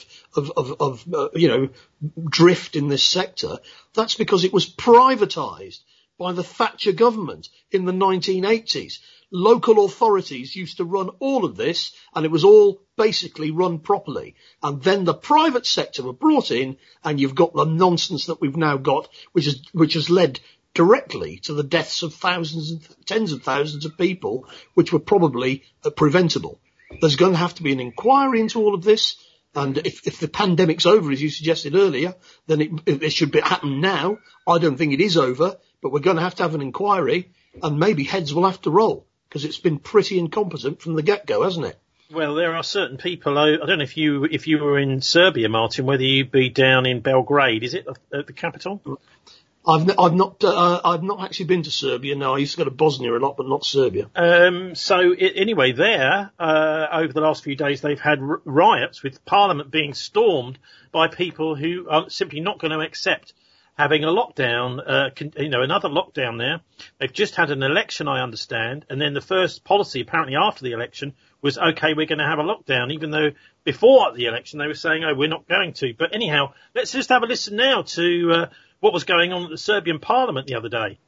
of drift in this sector. That's because it was privatised by the Thatcher government in the 1980s. Local authorities used to run all of this, and it was all basically run properly. And then the private sector were brought in, and you've got the nonsense that we've now got, which has led directly to the deaths of thousands and tens of thousands of people, which were probably preventable. There's going to have to be an inquiry into all of this, and if the pandemic's over, as you suggested earlier, then it should happen now. I don't think it is over, but we're going to have an inquiry, and maybe heads will have to roll, because it's been pretty incompetent from the get-go, hasn't it? Well, there are certain people. I don't know if you were in Serbia, Martin, whether you'd be down in Belgrade. Is it the capital? I've not actually been to Serbia. No, I used to go to Bosnia a lot, but not Serbia. Anyway, there over the last few days, they've had riots with Parliament being stormed by people who are simply not going to accept having a lockdown, another lockdown there. They've just had an election, I understand, and then the first policy, apparently after the election, was, okay, we're going to have a lockdown, even though before the election they were saying, oh, we're not going to. But anyhow, let's just have a listen now to what was going on at the Serbian Parliament the other day.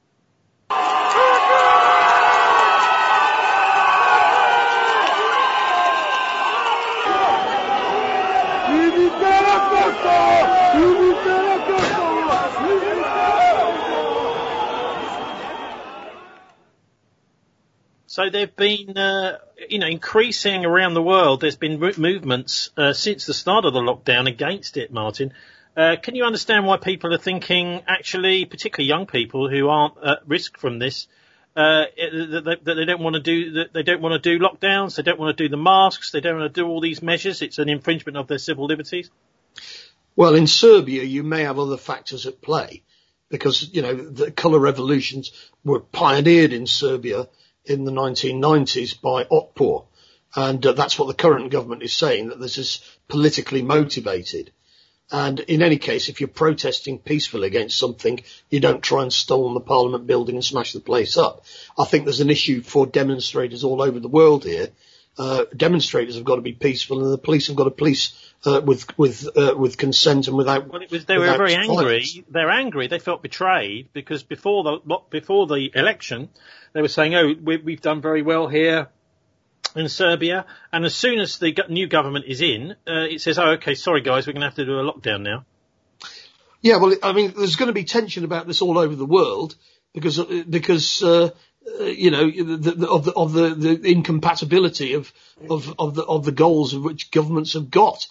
So there've been, increasing around the world. There's been movements since the start of the lockdown against it, Martin. Can you understand why people are thinking, actually, particularly young people who aren't at risk from this, that they don't want to do lockdowns, they don't want to do the masks, they don't want to do all these measures? It's an infringement of their civil liberties. Well, in Serbia, you may have other factors at play, because the colour revolutions were pioneered in Serbia in the 1990s by Otpor, and that's what the current government is saying, that this is politically motivated. And in any case, if you're protesting peacefully against something, you don't try and storm the Parliament building and smash the place up. I think there's an issue for demonstrators all over the world here, demonstrators have got to be peaceful, and the police have got to police with consent and without. Well, they were very angry. They're angry. They felt betrayed because before the election, they were saying, "Oh, we've done very well here in Serbia," and as soon as the new government is in, it says, "Oh, okay, sorry guys, we're going to have to do a lockdown now." Yeah, well, I mean, there's going to be tension about this all over the world because the incompatibility of the goals of which governments have got,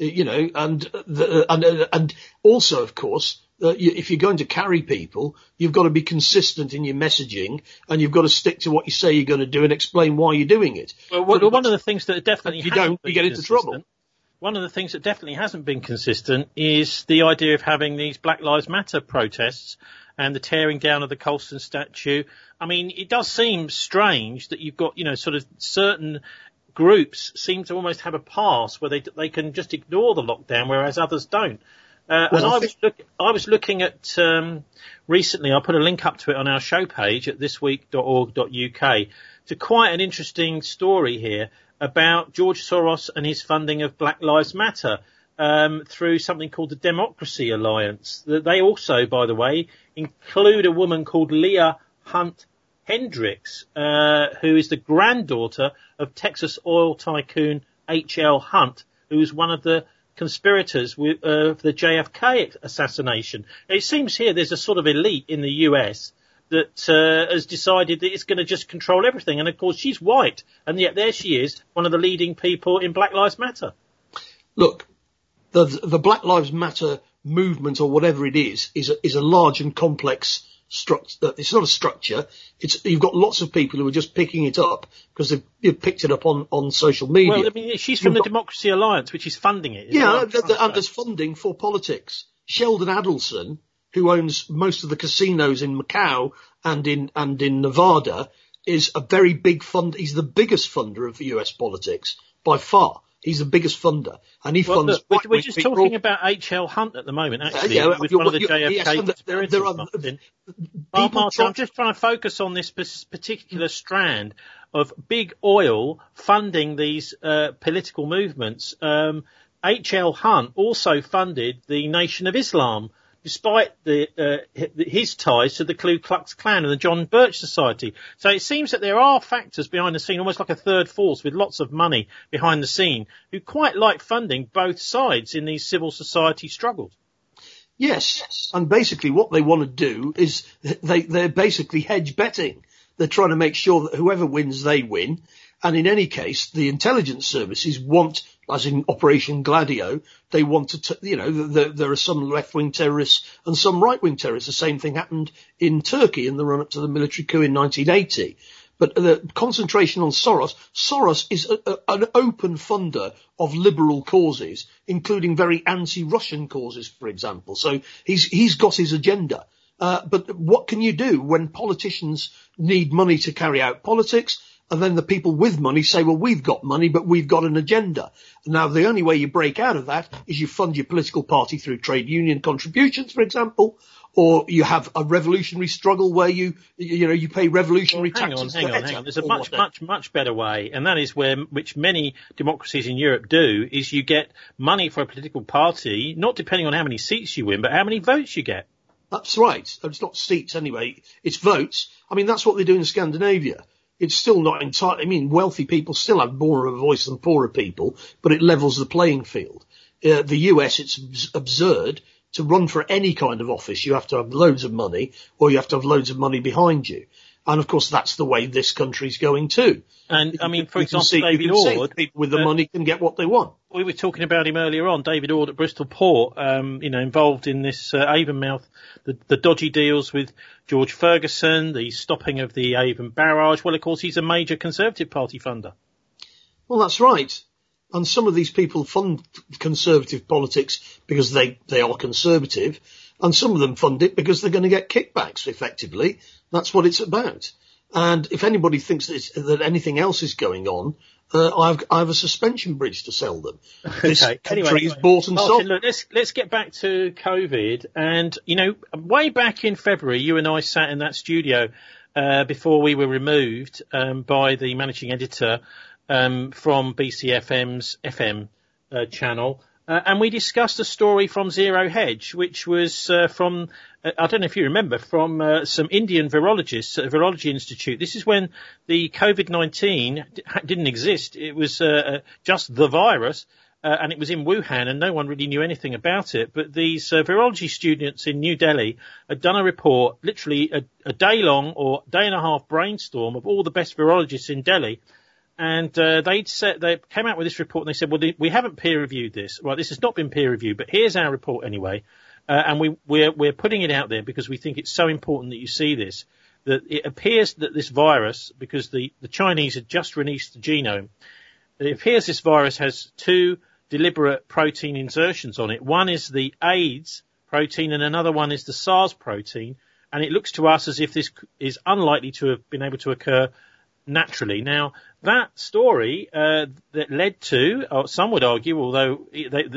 and also, of course, if you're going to carry people, you've got to be consistent in your messaging, and you've got to stick to what you say you're going to do and explain why you're doing it. Well, one of the things that definitely you get into trouble. One of the things that definitely hasn't been consistent is the idea of having these Black Lives Matter protests and the tearing down of the Colston statue. I mean, it does seem strange that you've got, sort of certain groups seem to almost have a pass where they can just ignore the lockdown, whereas others don't. I was looking at recently. I put a link up to it on our show page at thisweek.org.uk to quite an interesting story here about George Soros and his funding of Black Lives Matter through something called the Democracy Alliance. They also, by the way, include a woman called Leah Hunt Hendricks, who is the granddaughter of Texas oil tycoon H.L. Hunt, who was one of the conspirators of the JFK assassination. It seems here there's a sort of elite in the US that has decided that it's going to just control everything. And, of course, she's white, and yet there she is, one of the leading people in Black Lives Matter. Look, the Black Lives Matter movement, or whatever it is a large and complex structure. It's not a structure. You've got lots of people who are just picking it up because they've picked it up on social media. Well, I mean, she's from the Democracy Alliance, which is funding it. Yeah, and there's funding for politics. Sheldon Adelson, who owns most of the casinos in Macau and in Nevada, is a very big fund. He's the biggest funder of US politics by far. He's the biggest funder, and he funds. Look, we're just talking about H.L. Hunt at the moment. Actually, with one of the JFK conspirators. Martin, I'm just trying to focus on this particular strand of big oil funding these political movements. H.L. Hunt also funded the Nation of Islam, despite his ties to the Ku Klux Klan and the John Birch Society. So it seems that there are factors behind the scene, almost like a third force with lots of money behind the scene, who quite like funding both sides in these civil society struggles. Yes, and basically what they want to do is they're basically hedge betting. They're trying to make sure that whoever wins, they win. And in any case, the intelligence services want, as in Operation Gladio, they want to, there are some left-wing terrorists and some right-wing terrorists. The same thing happened in Turkey in the run-up to the military coup in 1980. But the concentration on Soros is an open funder of liberal causes, including very anti-Russian causes, for example. So he's got his agenda. But what can you do when politicians need money to carry out politics? And then the people with money say, well, we've got money, but we've got an agenda. Now, the only way you break out of that is you fund your political party through trade union contributions, for example, or you have a revolutionary struggle where you pay revolutionary taxes. Hang on. There's a much better way, and that is which many democracies in Europe do, is you get money for a political party, not depending on how many seats you win, but how many votes you get. That's right. It's not seats anyway. It's votes. I mean, that's what they do in Scandinavia. It's still not entirely, I mean, wealthy people still have more of a voice than poorer people, but it levels the playing field. The US, it's absurd to run for any kind of office. You have to have loads of money, or you have to have loads of money behind you. And of course, that's the way this country's going too. And I mean, for example, David Ord, people with the money can get what they want. We were talking about him earlier on, David Ord at Bristol Port, involved in this Avonmouth, the dodgy deals with George Ferguson, the stopping of the Avon barrage. Well, of course, he's a major Conservative Party funder. Well, that's right. And some of these people fund Conservative politics because they are Conservative, and some of them fund it because they're going to get kickbacks, effectively. That's what it's about. And if anybody thinks that anything else is going on, I have a suspension bridge to sell them. This country is bought and sold. Look, let's get back to COVID. And, way back in February, you and I sat in that studio before we were removed by the managing editor from BCFM's FM channel. And we discussed a story from Zero Hedge, which was from, I don't know if you remember, from some Indian virologists at a virology institute. This is when the COVID-19 didn't exist. It was just the virus, and it was in Wuhan, and no one really knew anything about it. But these virology students in New Delhi had done a report, literally a day-long or day-and-a-half brainstorm of all the best virologists in Delhi. And they came out with this report, and they said, well, we haven't peer-reviewed this. Right, this has not been peer-reviewed, but here's our report anyway. And we're putting it out there because we think it's so important that you see this, that it appears that this virus, because the Chinese had just released the genome, it appears this virus has two deliberate protein insertions on it. One is the AIDS protein, and another one is the SARS protein. And it looks to us as if this is unlikely to have been able to occur naturally. Now, that story that led to, or some would argue, although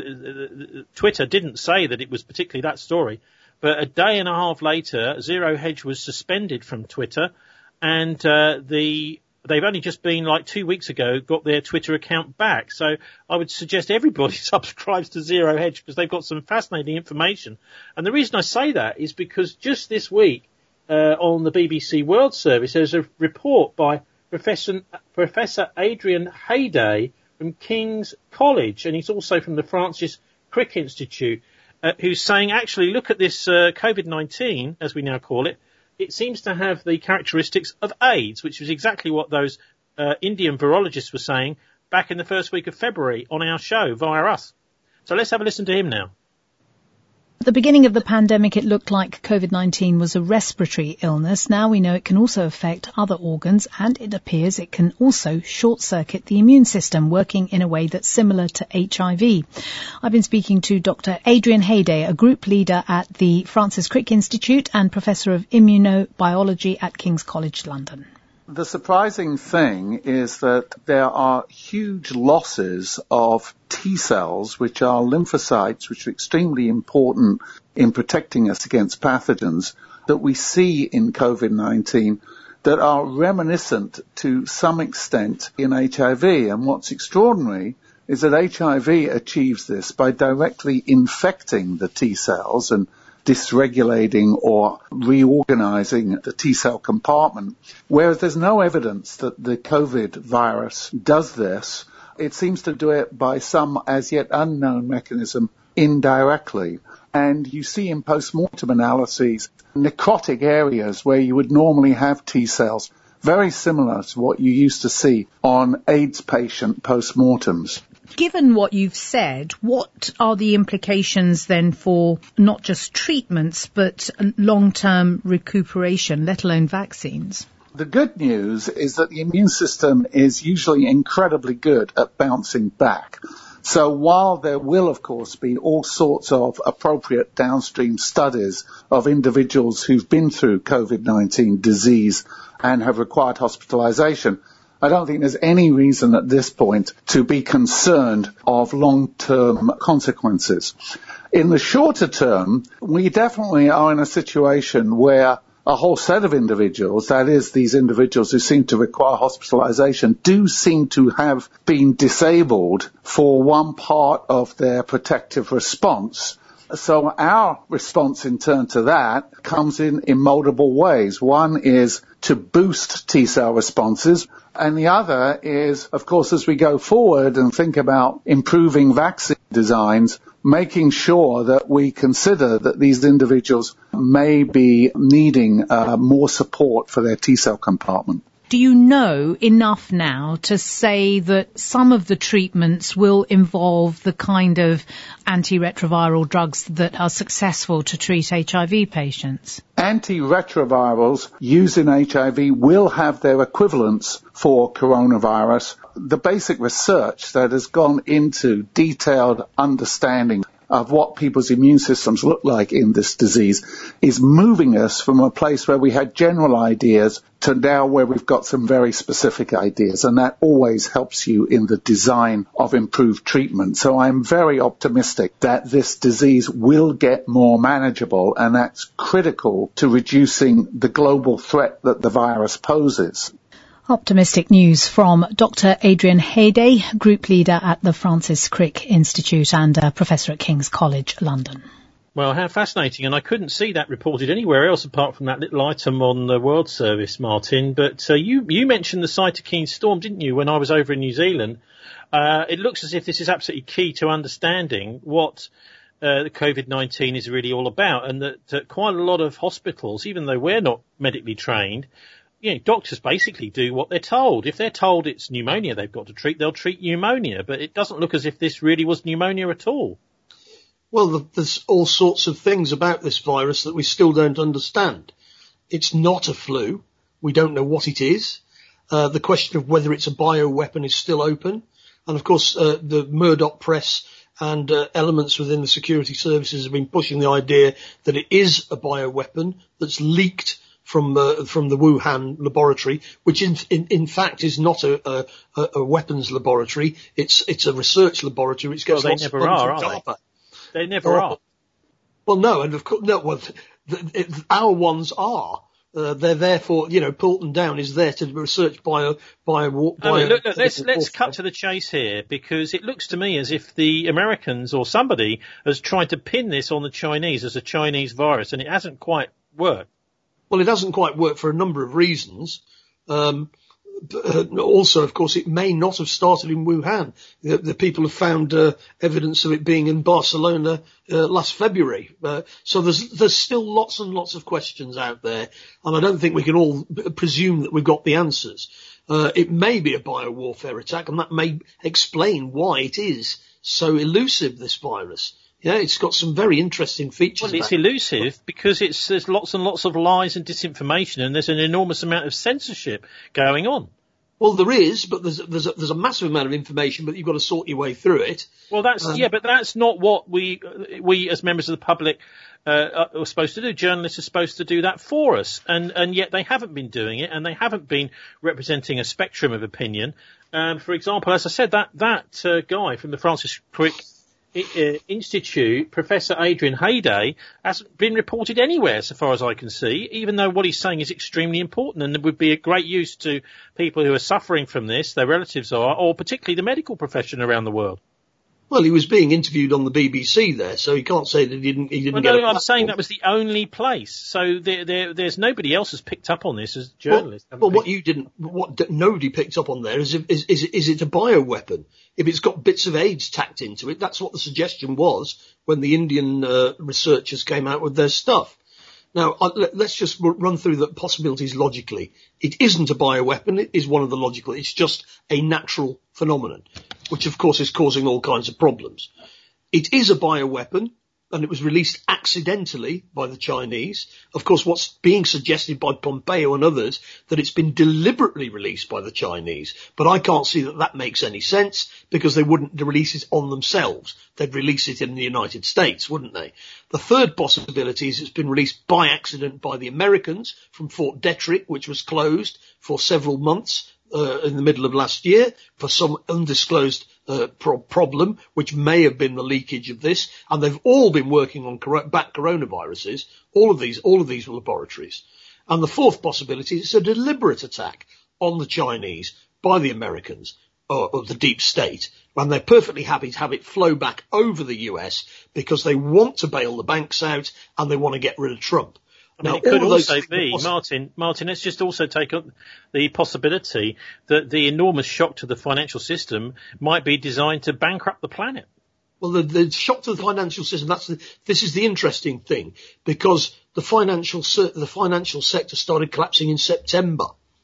Twitter didn't say that it was particularly that story, but a day and a half later, Zero Hedge was suspended from Twitter, and they've only just been, like 2 weeks ago, got their Twitter account back. So I would suggest everybody subscribes to Zero Hedge because they've got some fascinating information. And the reason I say that is because just this week on the BBC World Service, there's a report by Professor Adrian Hayday from King's College, and he's also from the Francis Crick Institute, who's saying, actually, look at this COVID-19, as we now call it. It seems to have the characteristics of AIDS, which was exactly what those Indian virologists were saying back in the first week of February on our show via us. So let's have a listen to him now. At the beginning of the pandemic, it looked like COVID-19 was a respiratory illness. Now we know it can also affect other organs, and it appears it can also short-circuit the immune system, working in a way that's similar to HIV. I've been speaking to Dr. Adrian Hayday, a group leader at the Francis Crick Institute and Professor of Immunobiology at King's College London. The surprising thing is that there are huge losses of T cells, which are lymphocytes, which are extremely important in protecting us against pathogens, that we see in COVID-19 that are reminiscent to some extent in HIV. And what's extraordinary is that HIV achieves this by directly infecting the T cells and dysregulating or reorganizing the T-cell compartment, whereas there's no evidence that the COVID virus does this. It seems to do it by some as yet unknown mechanism indirectly. And you see in post-mortem analyses necrotic areas where you would normally have T-cells, very similar to what you used to see on AIDS patient post-mortems. Given what you've said, what are the implications then for not just treatments, but long-term recuperation, let alone vaccines? The good news is that the immune system is usually incredibly good at bouncing back. So while there will, of course, be all sorts of appropriate downstream studies of individuals who've been through COVID-19 disease and have required hospitalization, I don't think there's any reason at this point to be concerned of long-term consequences. In the shorter term, we definitely are in a situation where a whole set of individuals, that is, these individuals who seem to require hospitalization, do seem to have been disabled for one part of their protective response. So our response in turn to that comes in multiple ways. One is to boost T-cell responses, and the other is, of course, as we go forward and think about improving vaccine designs, making sure that we consider that these individuals may be needing more support for their T-cell compartment. Do you know enough now to say that some of the treatments will involve the kind of antiretroviral drugs that are successful to treat HIV patients? Antiretrovirals used in HIV will have their equivalents for coronavirus. The basic research that has gone into detailed understanding of what people's immune systems look like in this disease is moving us from a place where we had general ideas to now where we've got some very specific ideas, and that always helps you in the design of improved treatment. So I'm very optimistic that this disease will get more manageable, and that's critical to reducing the global threat that the virus poses. Optimistic news from Dr. Adrian Hayday, Group Leader at the Francis Crick Institute and Professor at King's College, London. Well, how fascinating, and I couldn't see that reported anywhere else apart from that little item on the World Service, Martin. But you mentioned the cytokine storm, didn't you, when I was over in New Zealand? It looks as if this is absolutely key to understanding what the COVID-19 is really all about, and that quite a lot of hospitals, even though we're not medically trained, doctors basically do what they're told. If they're told it's pneumonia they've got to treat, they'll treat pneumonia. But it doesn't look as if this really was pneumonia at all. Well, there's all sorts of things about this virus that we still don't understand. It's not a flu. We don't know what it is. The question of whether it's a bioweapon is still open. And, of course, the Murdoch press and elements within the security services have been pushing the idea that it is a bioweapon that's leaked from the Wuhan laboratory, which in fact is not a weapons laboratory. It's a research laboratory which gets lots of funds from DARPA. They never are. Well, no, and of course, no. Well, our ones are. They're therefore, Poulton Down is there to research bio. Look, let's cut to the chase here, because it looks to me as if the Americans or somebody has tried to pin this on the Chinese as a Chinese virus, and it hasn't quite worked. Well, it hasn't quite worked for a number of reasons. Also, of course, it may not have started in Wuhan. The people have found evidence of it being in Barcelona last February. So there's still lots and lots of questions out there, and I don't think we can all presume that we've got the answers. It may be a biowarfare attack, and that may explain why it is so elusive, this virus. Yeah, it's got some very interesting features. Well, it's elusive because there's lots and lots of lies and disinformation, and there's an enormous amount of censorship going on. Well, there is, but there's a massive amount of information, but you've got to sort your way through it. Well, but that's not what we as members of the public are supposed to do. Journalists are supposed to do that for us, and yet they haven't been doing it, and they haven't been representing a spectrum of opinion. For example, as I said, that guy from the Francis Crick Institute, Professor Adrian Hayday, hasn't been reported anywhere so far as I can see, even though what he's saying is extremely important and would be a great use to people who are suffering from this, their relatives are, or particularly the medical profession around the world. Well, he was being interviewed on the BBC there, so he can't say that he didn't get a platform. I'm saying that was the only place. So there's nobody else has picked up on this as journalists. Well, what nobody picked up on there is it a bioweapon? If it's got bits of AIDS tacked into it, that's what the suggestion was when the Indian researchers came out with their stuff. Now, let's just run through the possibilities logically. It isn't a bioweapon. It is one of the logical. It's just a natural phenomenon, which of course is causing all kinds of problems. It is a bioweapon, and it was released accidentally by the Chinese. Of course, what's being suggested by Pompeo and others, that it's been deliberately released by the Chinese. But I can't see that makes any sense, because they wouldn't release it on themselves. They'd release it in the United States, wouldn't they? The third possibility is it's been released by accident by the Americans from Fort Detrick, which was closed for several months in the middle of last year for some undisclosed problem, which may have been the leakage of this. And they've all been working on bat coronaviruses, all of these laboratories. And the fourth possibility is it's a deliberate attack on the Chinese by the Americans or the deep state, and they're perfectly happy to have it flow back over the US because they want to bail the banks out and they want to get rid of Trump. Now, it could also be, Martin, let's just also take up the possibility that the enormous shock to the financial system might be designed to bankrupt the planet. Well, the shock to the financial system, this is the interesting thing, because the financial sector started collapsing in September.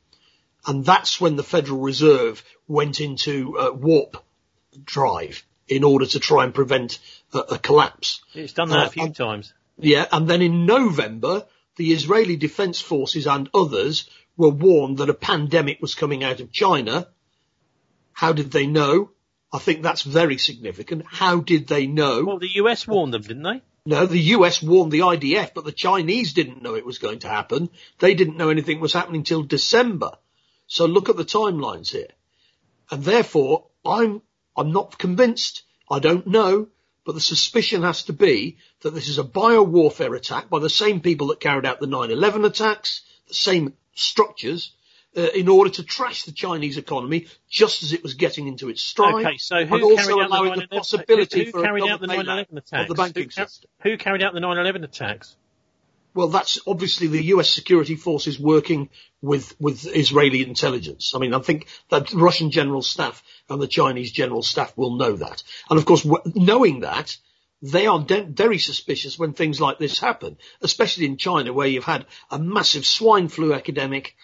And that's when the Federal Reserve went into warp drive in order to try and prevent a collapse. It's done that a few times. Yeah, and then in November, the Israeli Defense Forces and others were warned that a pandemic was coming out of China. How did they know? I think that's very significant. How did they know? Well, the US warned them, didn't they? No, the US warned the IDF, but the Chinese didn't know it was going to happen. They didn't know anything was happening till December. So look at the timelines here. And therefore, I'm not convinced. I don't know. But the suspicion has to be that this is a biowarfare attack by the same people that carried out the 9/11 attacks, the same structures, in order to trash the Chinese economy just as it was getting into its stride. Okay, so and who also allowing the possibility for carried out the 9/11 attacks? Of the banking system. Who carried out the 9/11 attacks? Well, that's obviously the US security forces working with Israeli intelligence. I mean, I think that the Russian general staff and the Chinese general staff will know that. And of course, knowing that, they are very suspicious when things like this happen, especially in China, where you've had a massive swine flu epidemic,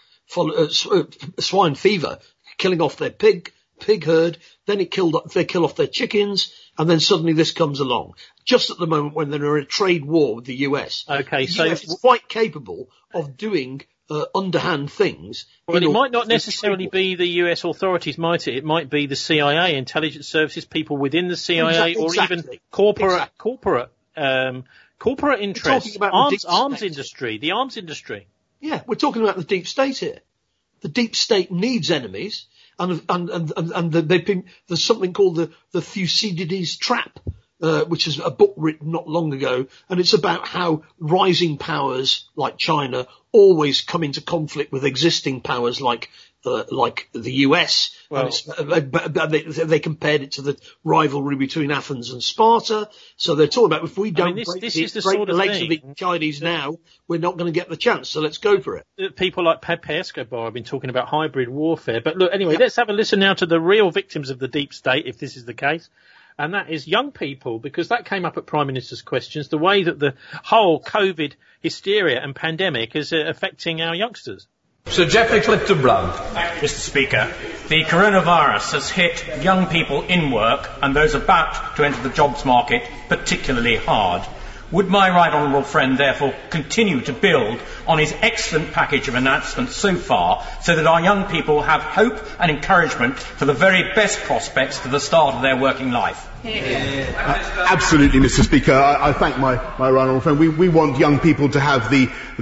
swine fever, killing off their pig herd, then they kill off their chickens, and then suddenly this comes along. Just at the moment when they're in a trade war with the US. Okay, the US is quite capable of doing underhand things. Well, it might not necessarily be the US authorities, might it? It might be the CIA, intelligence services, people within the CIA, or even corporate interests, arms industry, the arms industry. Yeah, we're talking about the deep state here. The deep state needs enemies, and there's something called the Thucydides trap, which is a book written not long ago, and it's about how rising powers like China always come into conflict with existing powers like the US. Well, they compared it to the rivalry between Athens and Sparta. So they're talking about if we don't break the legs of the Chinese now, we're not going to get the chance. So let's go for it. People like Pepe Escobar have been talking about hybrid warfare. But look, anyway, let's have a listen now to the real victims of the deep state, if this is the case. And that is young people, because that came up at Prime Minister's questions, the way that the whole COVID hysteria and pandemic is affecting our youngsters. Sir Geoffrey Clifton Blunt. Mr. Speaker, the coronavirus has hit young people in work and those about to enter the jobs market particularly hard. Would my right honourable friend therefore continue to build on his excellent package of announcements so far, so that our young people have hope and encouragement for the very best prospects for the start of their working life? Absolutely, Mr. Speaker. I thank my right honourable friend. We want young people to have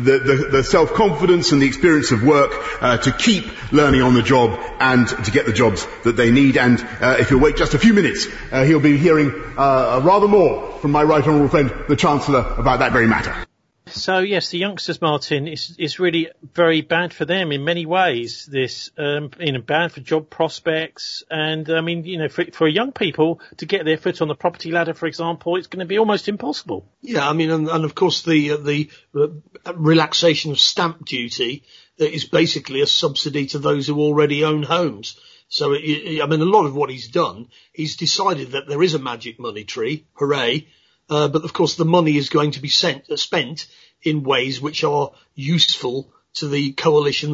the self-confidence and the experience of work to keep learning on the job and to get the jobs that they need. And if you'll wait just a few minutes, he'll be hearing rather more from my right honourable friend, the Chancellor, about that very matter. So yes, the youngsters, Martin, is really very bad for them in many ways. This, bad for job prospects, and I mean, for young people to get their foot on the property ladder, for example, it's going to be almost impossible. Yeah, I mean, and of course the relaxation of stamp duty is basically a subsidy to those who already own homes. So, a lot of what he's done, he's decided that there is a magic money tree, hooray. But of course the money is going to be spent in ways which are useful to the coalition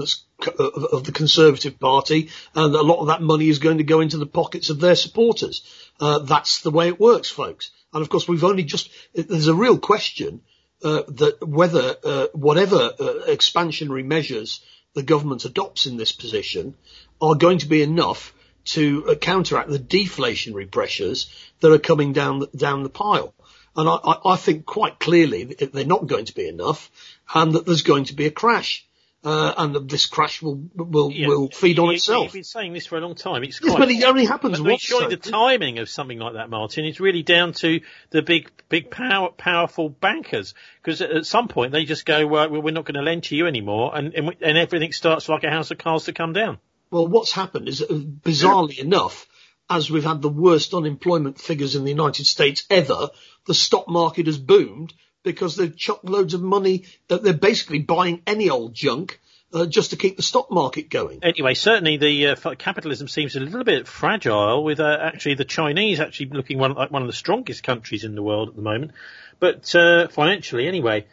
of the Conservative Party, and a lot of that money is going to go into the pockets of their supporters. That's the way it works, folks. And of course there's a real question, that whether, whatever expansionary measures the government adopts in this position are going to be enough to counteract the deflationary pressures that are coming down the pile. And I think quite clearly that they're not going to be enough, and that there's going to be a crash, and that this crash will feed on itself. You've been saying this for a long time. But it only happens once. Surely the timing of something like that, Martin, is really down to the big powerful bankers, because at some point they just go, well, we're not going to lend to you anymore, and everything starts like a house of cards to come down. Well, what's happened is, bizarrely enough, as we've had the worst unemployment figures in the United States ever, the stock market has boomed because they've chucked loads of money. They're basically buying any old junk just to keep the stock market going. Anyway, certainly the capitalism seems a little bit fragile, with actually the Chinese actually looking like one of the strongest countries in the world at the moment, but financially anyway.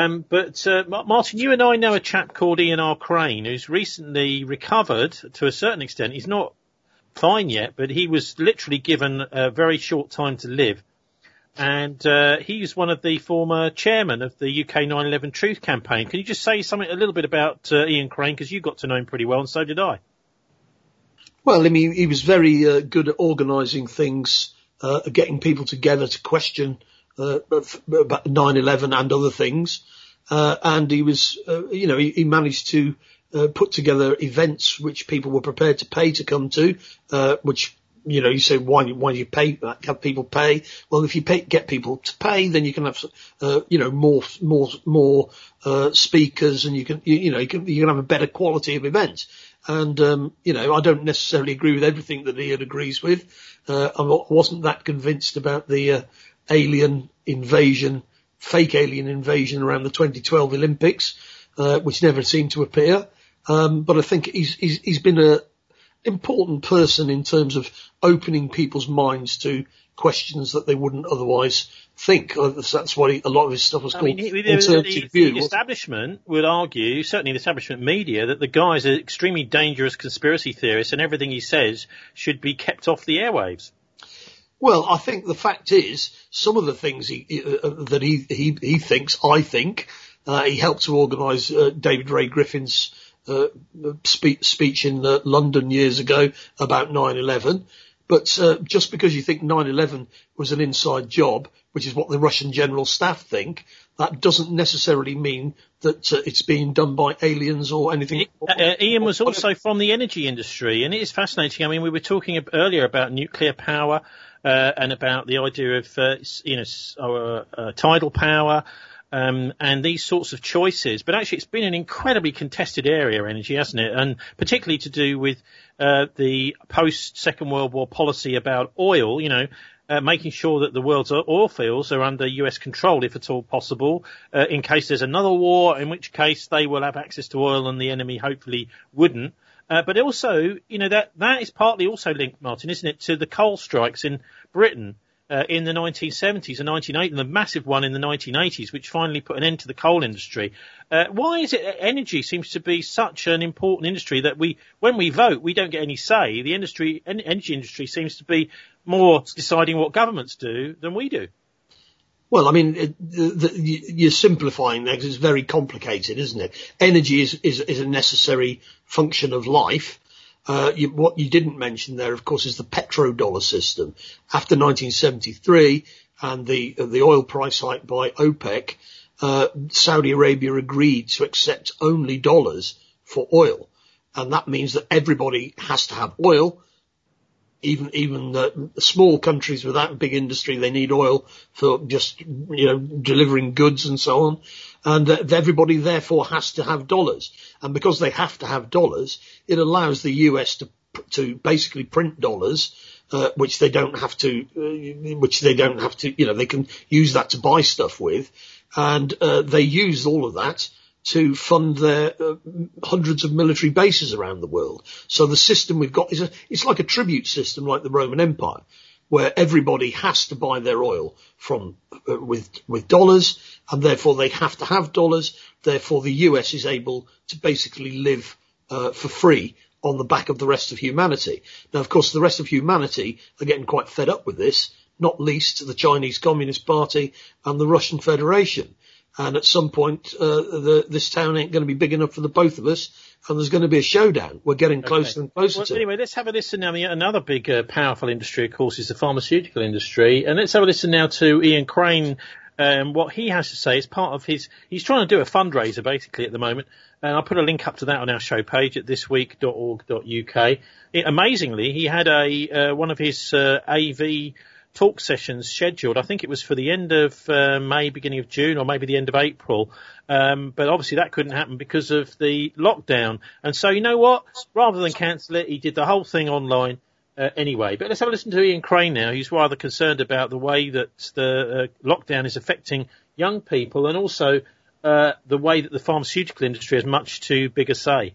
Martin, you and I know a chap called Ian R. Crane who's recently recovered to a certain extent. He's not fine yet, but he was literally given a very short time to live, and he's one of the former chairman of the UK 9/11 Truth Campaign. Can you just say something a little bit about Ian Crane, because you got to know him pretty well, and so did I. Well, I mean, he was very good at organising things, getting people together to question about 9/11 and other things, and he was he managed to put together events which people were prepared to pay to come to, which you say, why do you pay, have people pay? Well, if you get people to pay, then you can have, more speakers, and you can have a better quality of event. And, I don't necessarily agree with everything that Ian agrees with. I wasn't that convinced about the, fake alien invasion around the 2012 Olympics, which never seemed to appear. But I think he's been a important person in terms of opening people's minds to questions that they wouldn't otherwise think. That's why a lot of his stuff was called alternative view. The establishment would argue, certainly the establishment media, that the guy is an extremely dangerous conspiracy theorist and everything he says should be kept off the airwaves. Well, I think the fact is, some of the things that he thinks, I think, he helped to organise David Ray Griffin's speech in London years ago about 9/11. But just because you think 9/11 was an inside job, which is what the Russian general staff think, that doesn't necessarily mean that it's being done by aliens or anything. Ian was also from the energy industry, and it is fascinating. I mean, we were talking earlier about nuclear power and about the idea of tidal power. And these sorts of choices, but actually it's been an incredibly contested area, energy, hasn't it? And particularly to do with the post-Second World War policy about oil, making sure that the world's oil fields are under US control, if at all possible, in case there's another war, in which case they will have access to oil and the enemy hopefully wouldn't. But also, that is partly also linked, Martin, isn't it, to the coal strikes in Britain in the 1970s and 1980s, and the massive one in the 1980s, which finally put an end to the coal industry. Why is it that energy seems to be such an important industry that when we vote, we don't get any say? The energy industry seems to be more deciding what governments do than we do. Well, I mean, you're simplifying that because it's very complicated, isn't it? Energy is a necessary function of life. What you didn't mention there, of course, is the petrodollar system. After 1973 and the oil price hike by OPEC, Saudi Arabia agreed to accept only dollars for oil. And that means that everybody has to have oil. Even the small countries without a big industry, they need oil for just, delivering goods and so on. And everybody therefore has to have dollars. And because they have to have dollars, it allows the US to basically print dollars, which they don't have to, they can use that to buy stuff with. And, they use all of that to fund their hundreds of military bases around the world. So the system we've got it's like a tribute system like the Roman Empire, where everybody has to buy their oil from with dollars, and therefore they have to have dollars. Therefore the US is able to basically live for free on the back of the rest of humanity. Now, of course, the rest of humanity are getting quite fed up with this, not least the Chinese Communist Party and the Russian Federation. And at some point, this town ain't going to be big enough for the both of us, and there's going to be a showdown. We're getting closer and closer to it. Anyway, let's have a listen now. Another big, powerful industry, of course, is the pharmaceutical industry. And let's have a listen now to Ian Crane, what he has to say is part of he's trying to do a fundraiser, basically, at the moment. And I'll put a link up to that on our show page at thisweek.org.uk. Amazingly, he had one of his AV talk sessions scheduled. I think it was for the end of May, beginning of June, or maybe the end of April. But obviously that couldn't happen because of the lockdown. And so, you know what? Rather than cancel it, he did the whole thing online anyway. But let's have a listen to Ian Crane now. He's rather concerned about the way that the lockdown is affecting young people, and also the way that the pharmaceutical industry has much too big a say.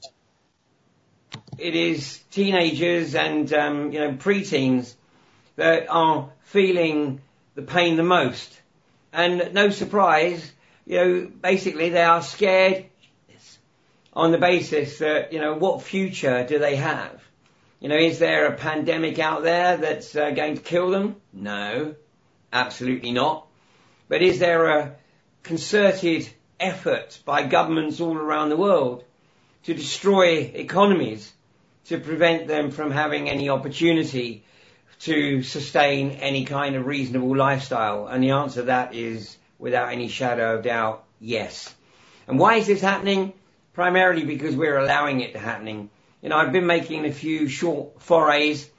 It is teenagers and preteens that are feeling the pain the most. And no surprise, basically they are scared on the basis that, what future do they have? Is there a pandemic out there that's going to kill them? No, absolutely not. But is there a concerted effort by governments all around the world to destroy economies, to prevent them from having any opportunity to sustain any kind of reasonable lifestyle? And the answer to that is, without any shadow of doubt, yes. And why is this happening? Primarily because we're allowing it to happening. I've been making a few short forays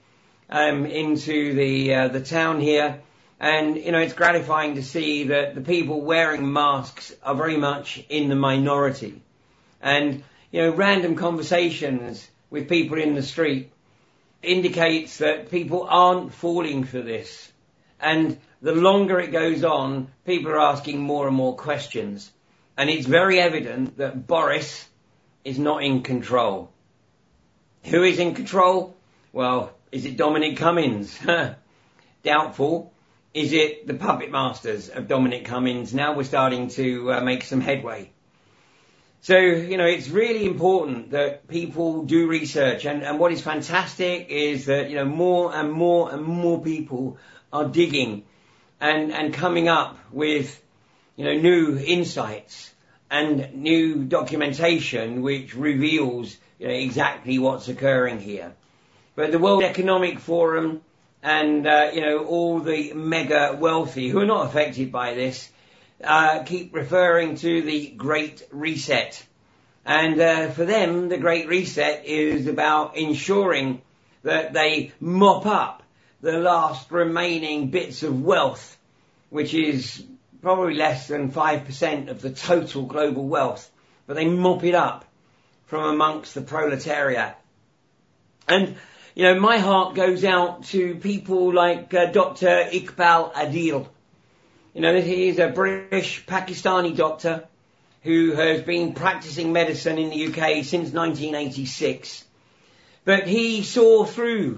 into the town here. And, it's gratifying to see that the people wearing masks are very much in the minority. And, random conversations with people in the street indicates that people aren't falling for this. And the longer it goes on, people are asking more and more questions. And it's very evident that Boris is not in control. Who is in control? Well, is it Dominic Cummings? Doubtful. Is it the puppet masters of Dominic Cummings? Now we're starting to make some headway. So, it's really important that people do research. And what is fantastic is that, more and more and more people are digging and coming up with, new insights and new documentation which reveals, exactly what's occurring here. But the World Economic Forum and, all the mega wealthy who are not affected by this, keep referring to the Great Reset. And for them, the Great Reset is about ensuring that they mop up the last remaining bits of wealth, which is probably less than 5% of the total global wealth. But they mop it up from amongst the proletariat. And, my heart goes out to people like Dr. Iqbal Adil. He is a British Pakistani doctor who has been practicing medicine in the UK since 1986. But he saw through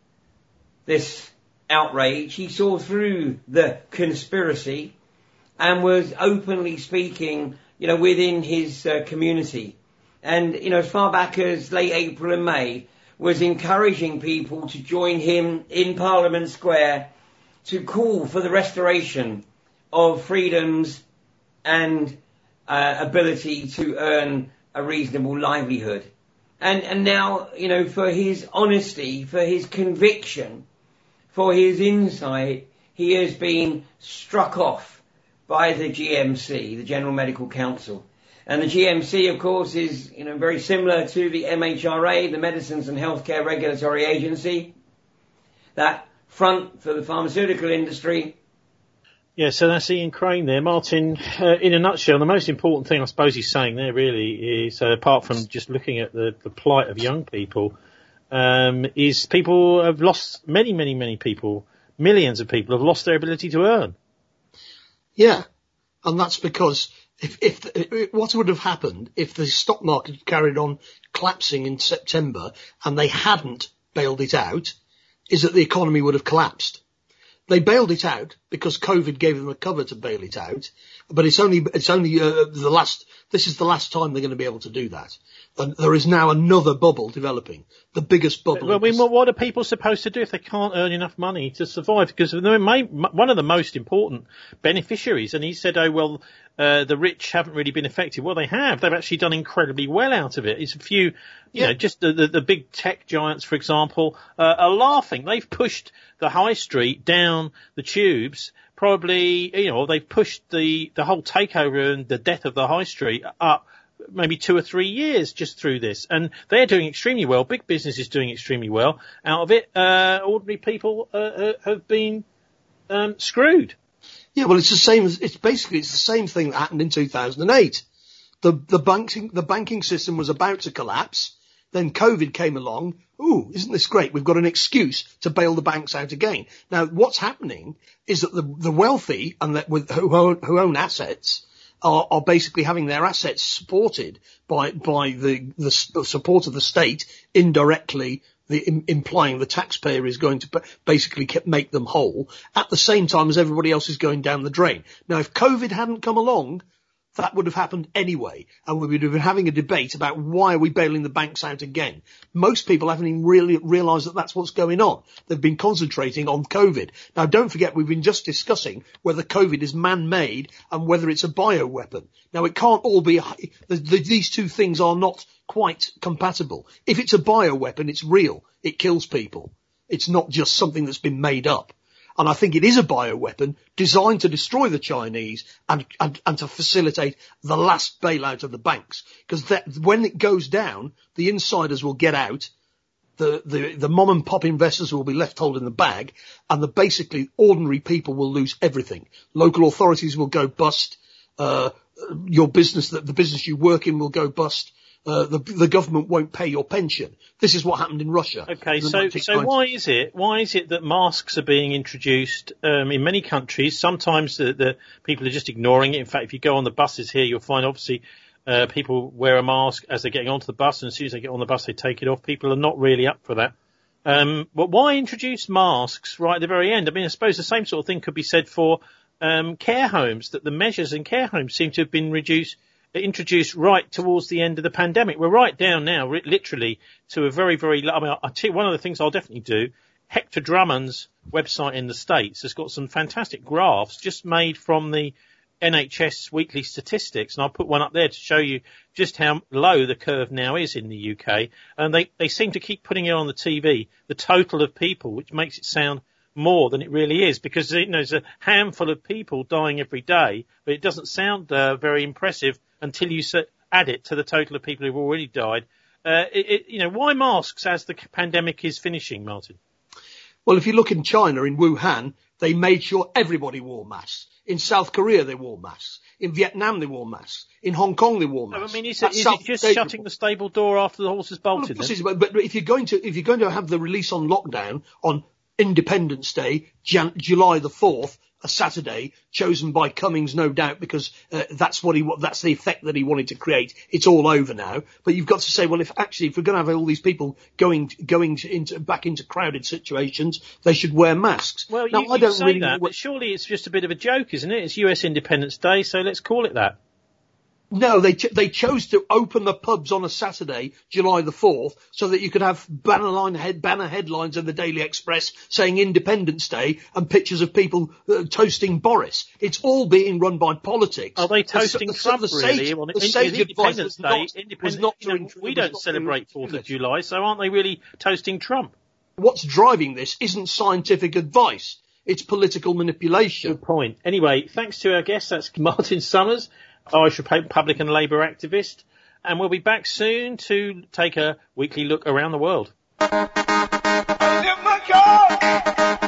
this outrage, he saw through the conspiracy and was openly speaking, within his community. And, as far back as late April and May, was encouraging people to join him in Parliament Square to call for the restoration of freedoms and ability to earn a reasonable livelihood. And now, for his honesty, for his conviction, for his insight, he has been struck off by the GMC, the General Medical Council. And the GMC, of course, is, very similar to the MHRA, the Medicines and Healthcare Regulatory Agency, that front for the pharmaceutical industry. Yeah, so that's Ian Crane there. Martin, in a nutshell, the most important thing I suppose he's saying there really is, apart from just looking at the plight of young people, is people have lost, many people, millions of people have lost their ability to earn. Yeah, and that's because if what would have happened if the stock market had carried on collapsing in September and they hadn't bailed it out, is that the economy would have collapsed. They bailed it out because COVID gave them a cover to bail it out, but this is the last time they're going to be able to do that. And there is now another bubble developing, the biggest bubble. Well, what are people supposed to do if they can't earn enough money to survive? Because one of the most important beneficiaries, and he said, the rich haven't really been affected. Well, they have. They've actually done incredibly well out of it. It's a few, just the big tech giants, for example, are laughing. They've pushed the high street down the tubes. Probably, they've pushed the whole takeover and the death of the high street up maybe 2 or 3 years just through this. And they're doing extremely well. Big business is doing extremely well out of it. Ordinary people have been screwed. Yeah, well, it's the same thing that happened in 2008. The banking system was about to collapse. Then COVID came along. Ooh, isn't this great? We've got an excuse to bail the banks out again. Now, what's happening is that the wealthy and who own assets are basically having their assets supported by the support of the state indirectly, implying the taxpayer is going to basically make them whole at the same time as everybody else is going down the drain. Now, if COVID hadn't come along, that would have happened anyway, and we would have been having a debate about why are we bailing the banks out again. Most people haven't even really realised that that's what's going on. They've been concentrating on COVID. Now, don't forget, we've been just discussing whether COVID is man-made and whether it's a bioweapon. Now, it can't all be. These two things are not quite compatible. If it's a bioweapon, it's real. It kills people. It's not just something that's been made up. And I think it is a bioweapon designed to destroy the Chinese and to facilitate the last bailout of the banks. Because when it goes down, the insiders will get out the mom and pop investors will be left holding the bag, and basically ordinary people will lose everything. Local authorities will go bust. Your business, the business you work in, will go bust. The government won't pay your pension. This is what happened in Russia. Okay, so why is it that masks are being introduced in many countries? Sometimes the people are just ignoring it. In fact, if you go on the buses here, you'll find obviously people wear a mask as they're getting onto the bus, and as soon as they get on the bus, they take it off. People are not really up for that. But why introduce masks right at the very end? I mean, I suppose the same sort of thing could be said for care homes, that the measures in care homes seem to have been introduced right towards the end of the pandemic. We're right down now, literally, to a very, very... I mean, I'll tell you, one of the things I'll definitely do, Hector Drummond's website in the States has got some fantastic graphs just made from the NHS weekly statistics, and I'll put one up there to show you just how low the curve now is in the UK. And they seem to keep putting it on the TV, the total of people, which makes it sound more than it really is, because there's a handful of people dying every day, but it doesn't sound very impressive until you add it to the total of people who've already died. Why masks as the pandemic is finishing, Martin? Well, if you look in China, in Wuhan, they made sure everybody wore masks. In South Korea, they wore masks. In Vietnam, they wore masks. In Hong Kong, they wore masks. I mean, is it just shutting the stable door after the horse has bolted? Well, but if you're going to have the release on lockdown on Independence Day, July the 4th, a Saturday, chosen by Cummings, no doubt, because that's the effect that he wanted to create. It's all over now. But you've got to say, well, if we're going to have all these people going back into crowded situations, they should wear masks. Well, now, I don't say really that, but surely it's just a bit of a joke, isn't it? It's US Independence Day, so let's call it that. No, they chose to open the pubs on a Saturday, July the 4th, so that you could have banner headlines in the Daily Express saying Independence Day and pictures of people toasting Boris. It's all being run by politics. Are they toasting Trump, really? Independence Day was not we don't celebrate 4th of July, so aren't they really toasting Trump? What's driving this isn't scientific advice. It's political manipulation. Good point. Anyway, thanks to our guest. That's Martin Summers, Irish Republican Labour activist, and we'll be back soon to take a weekly look around the world.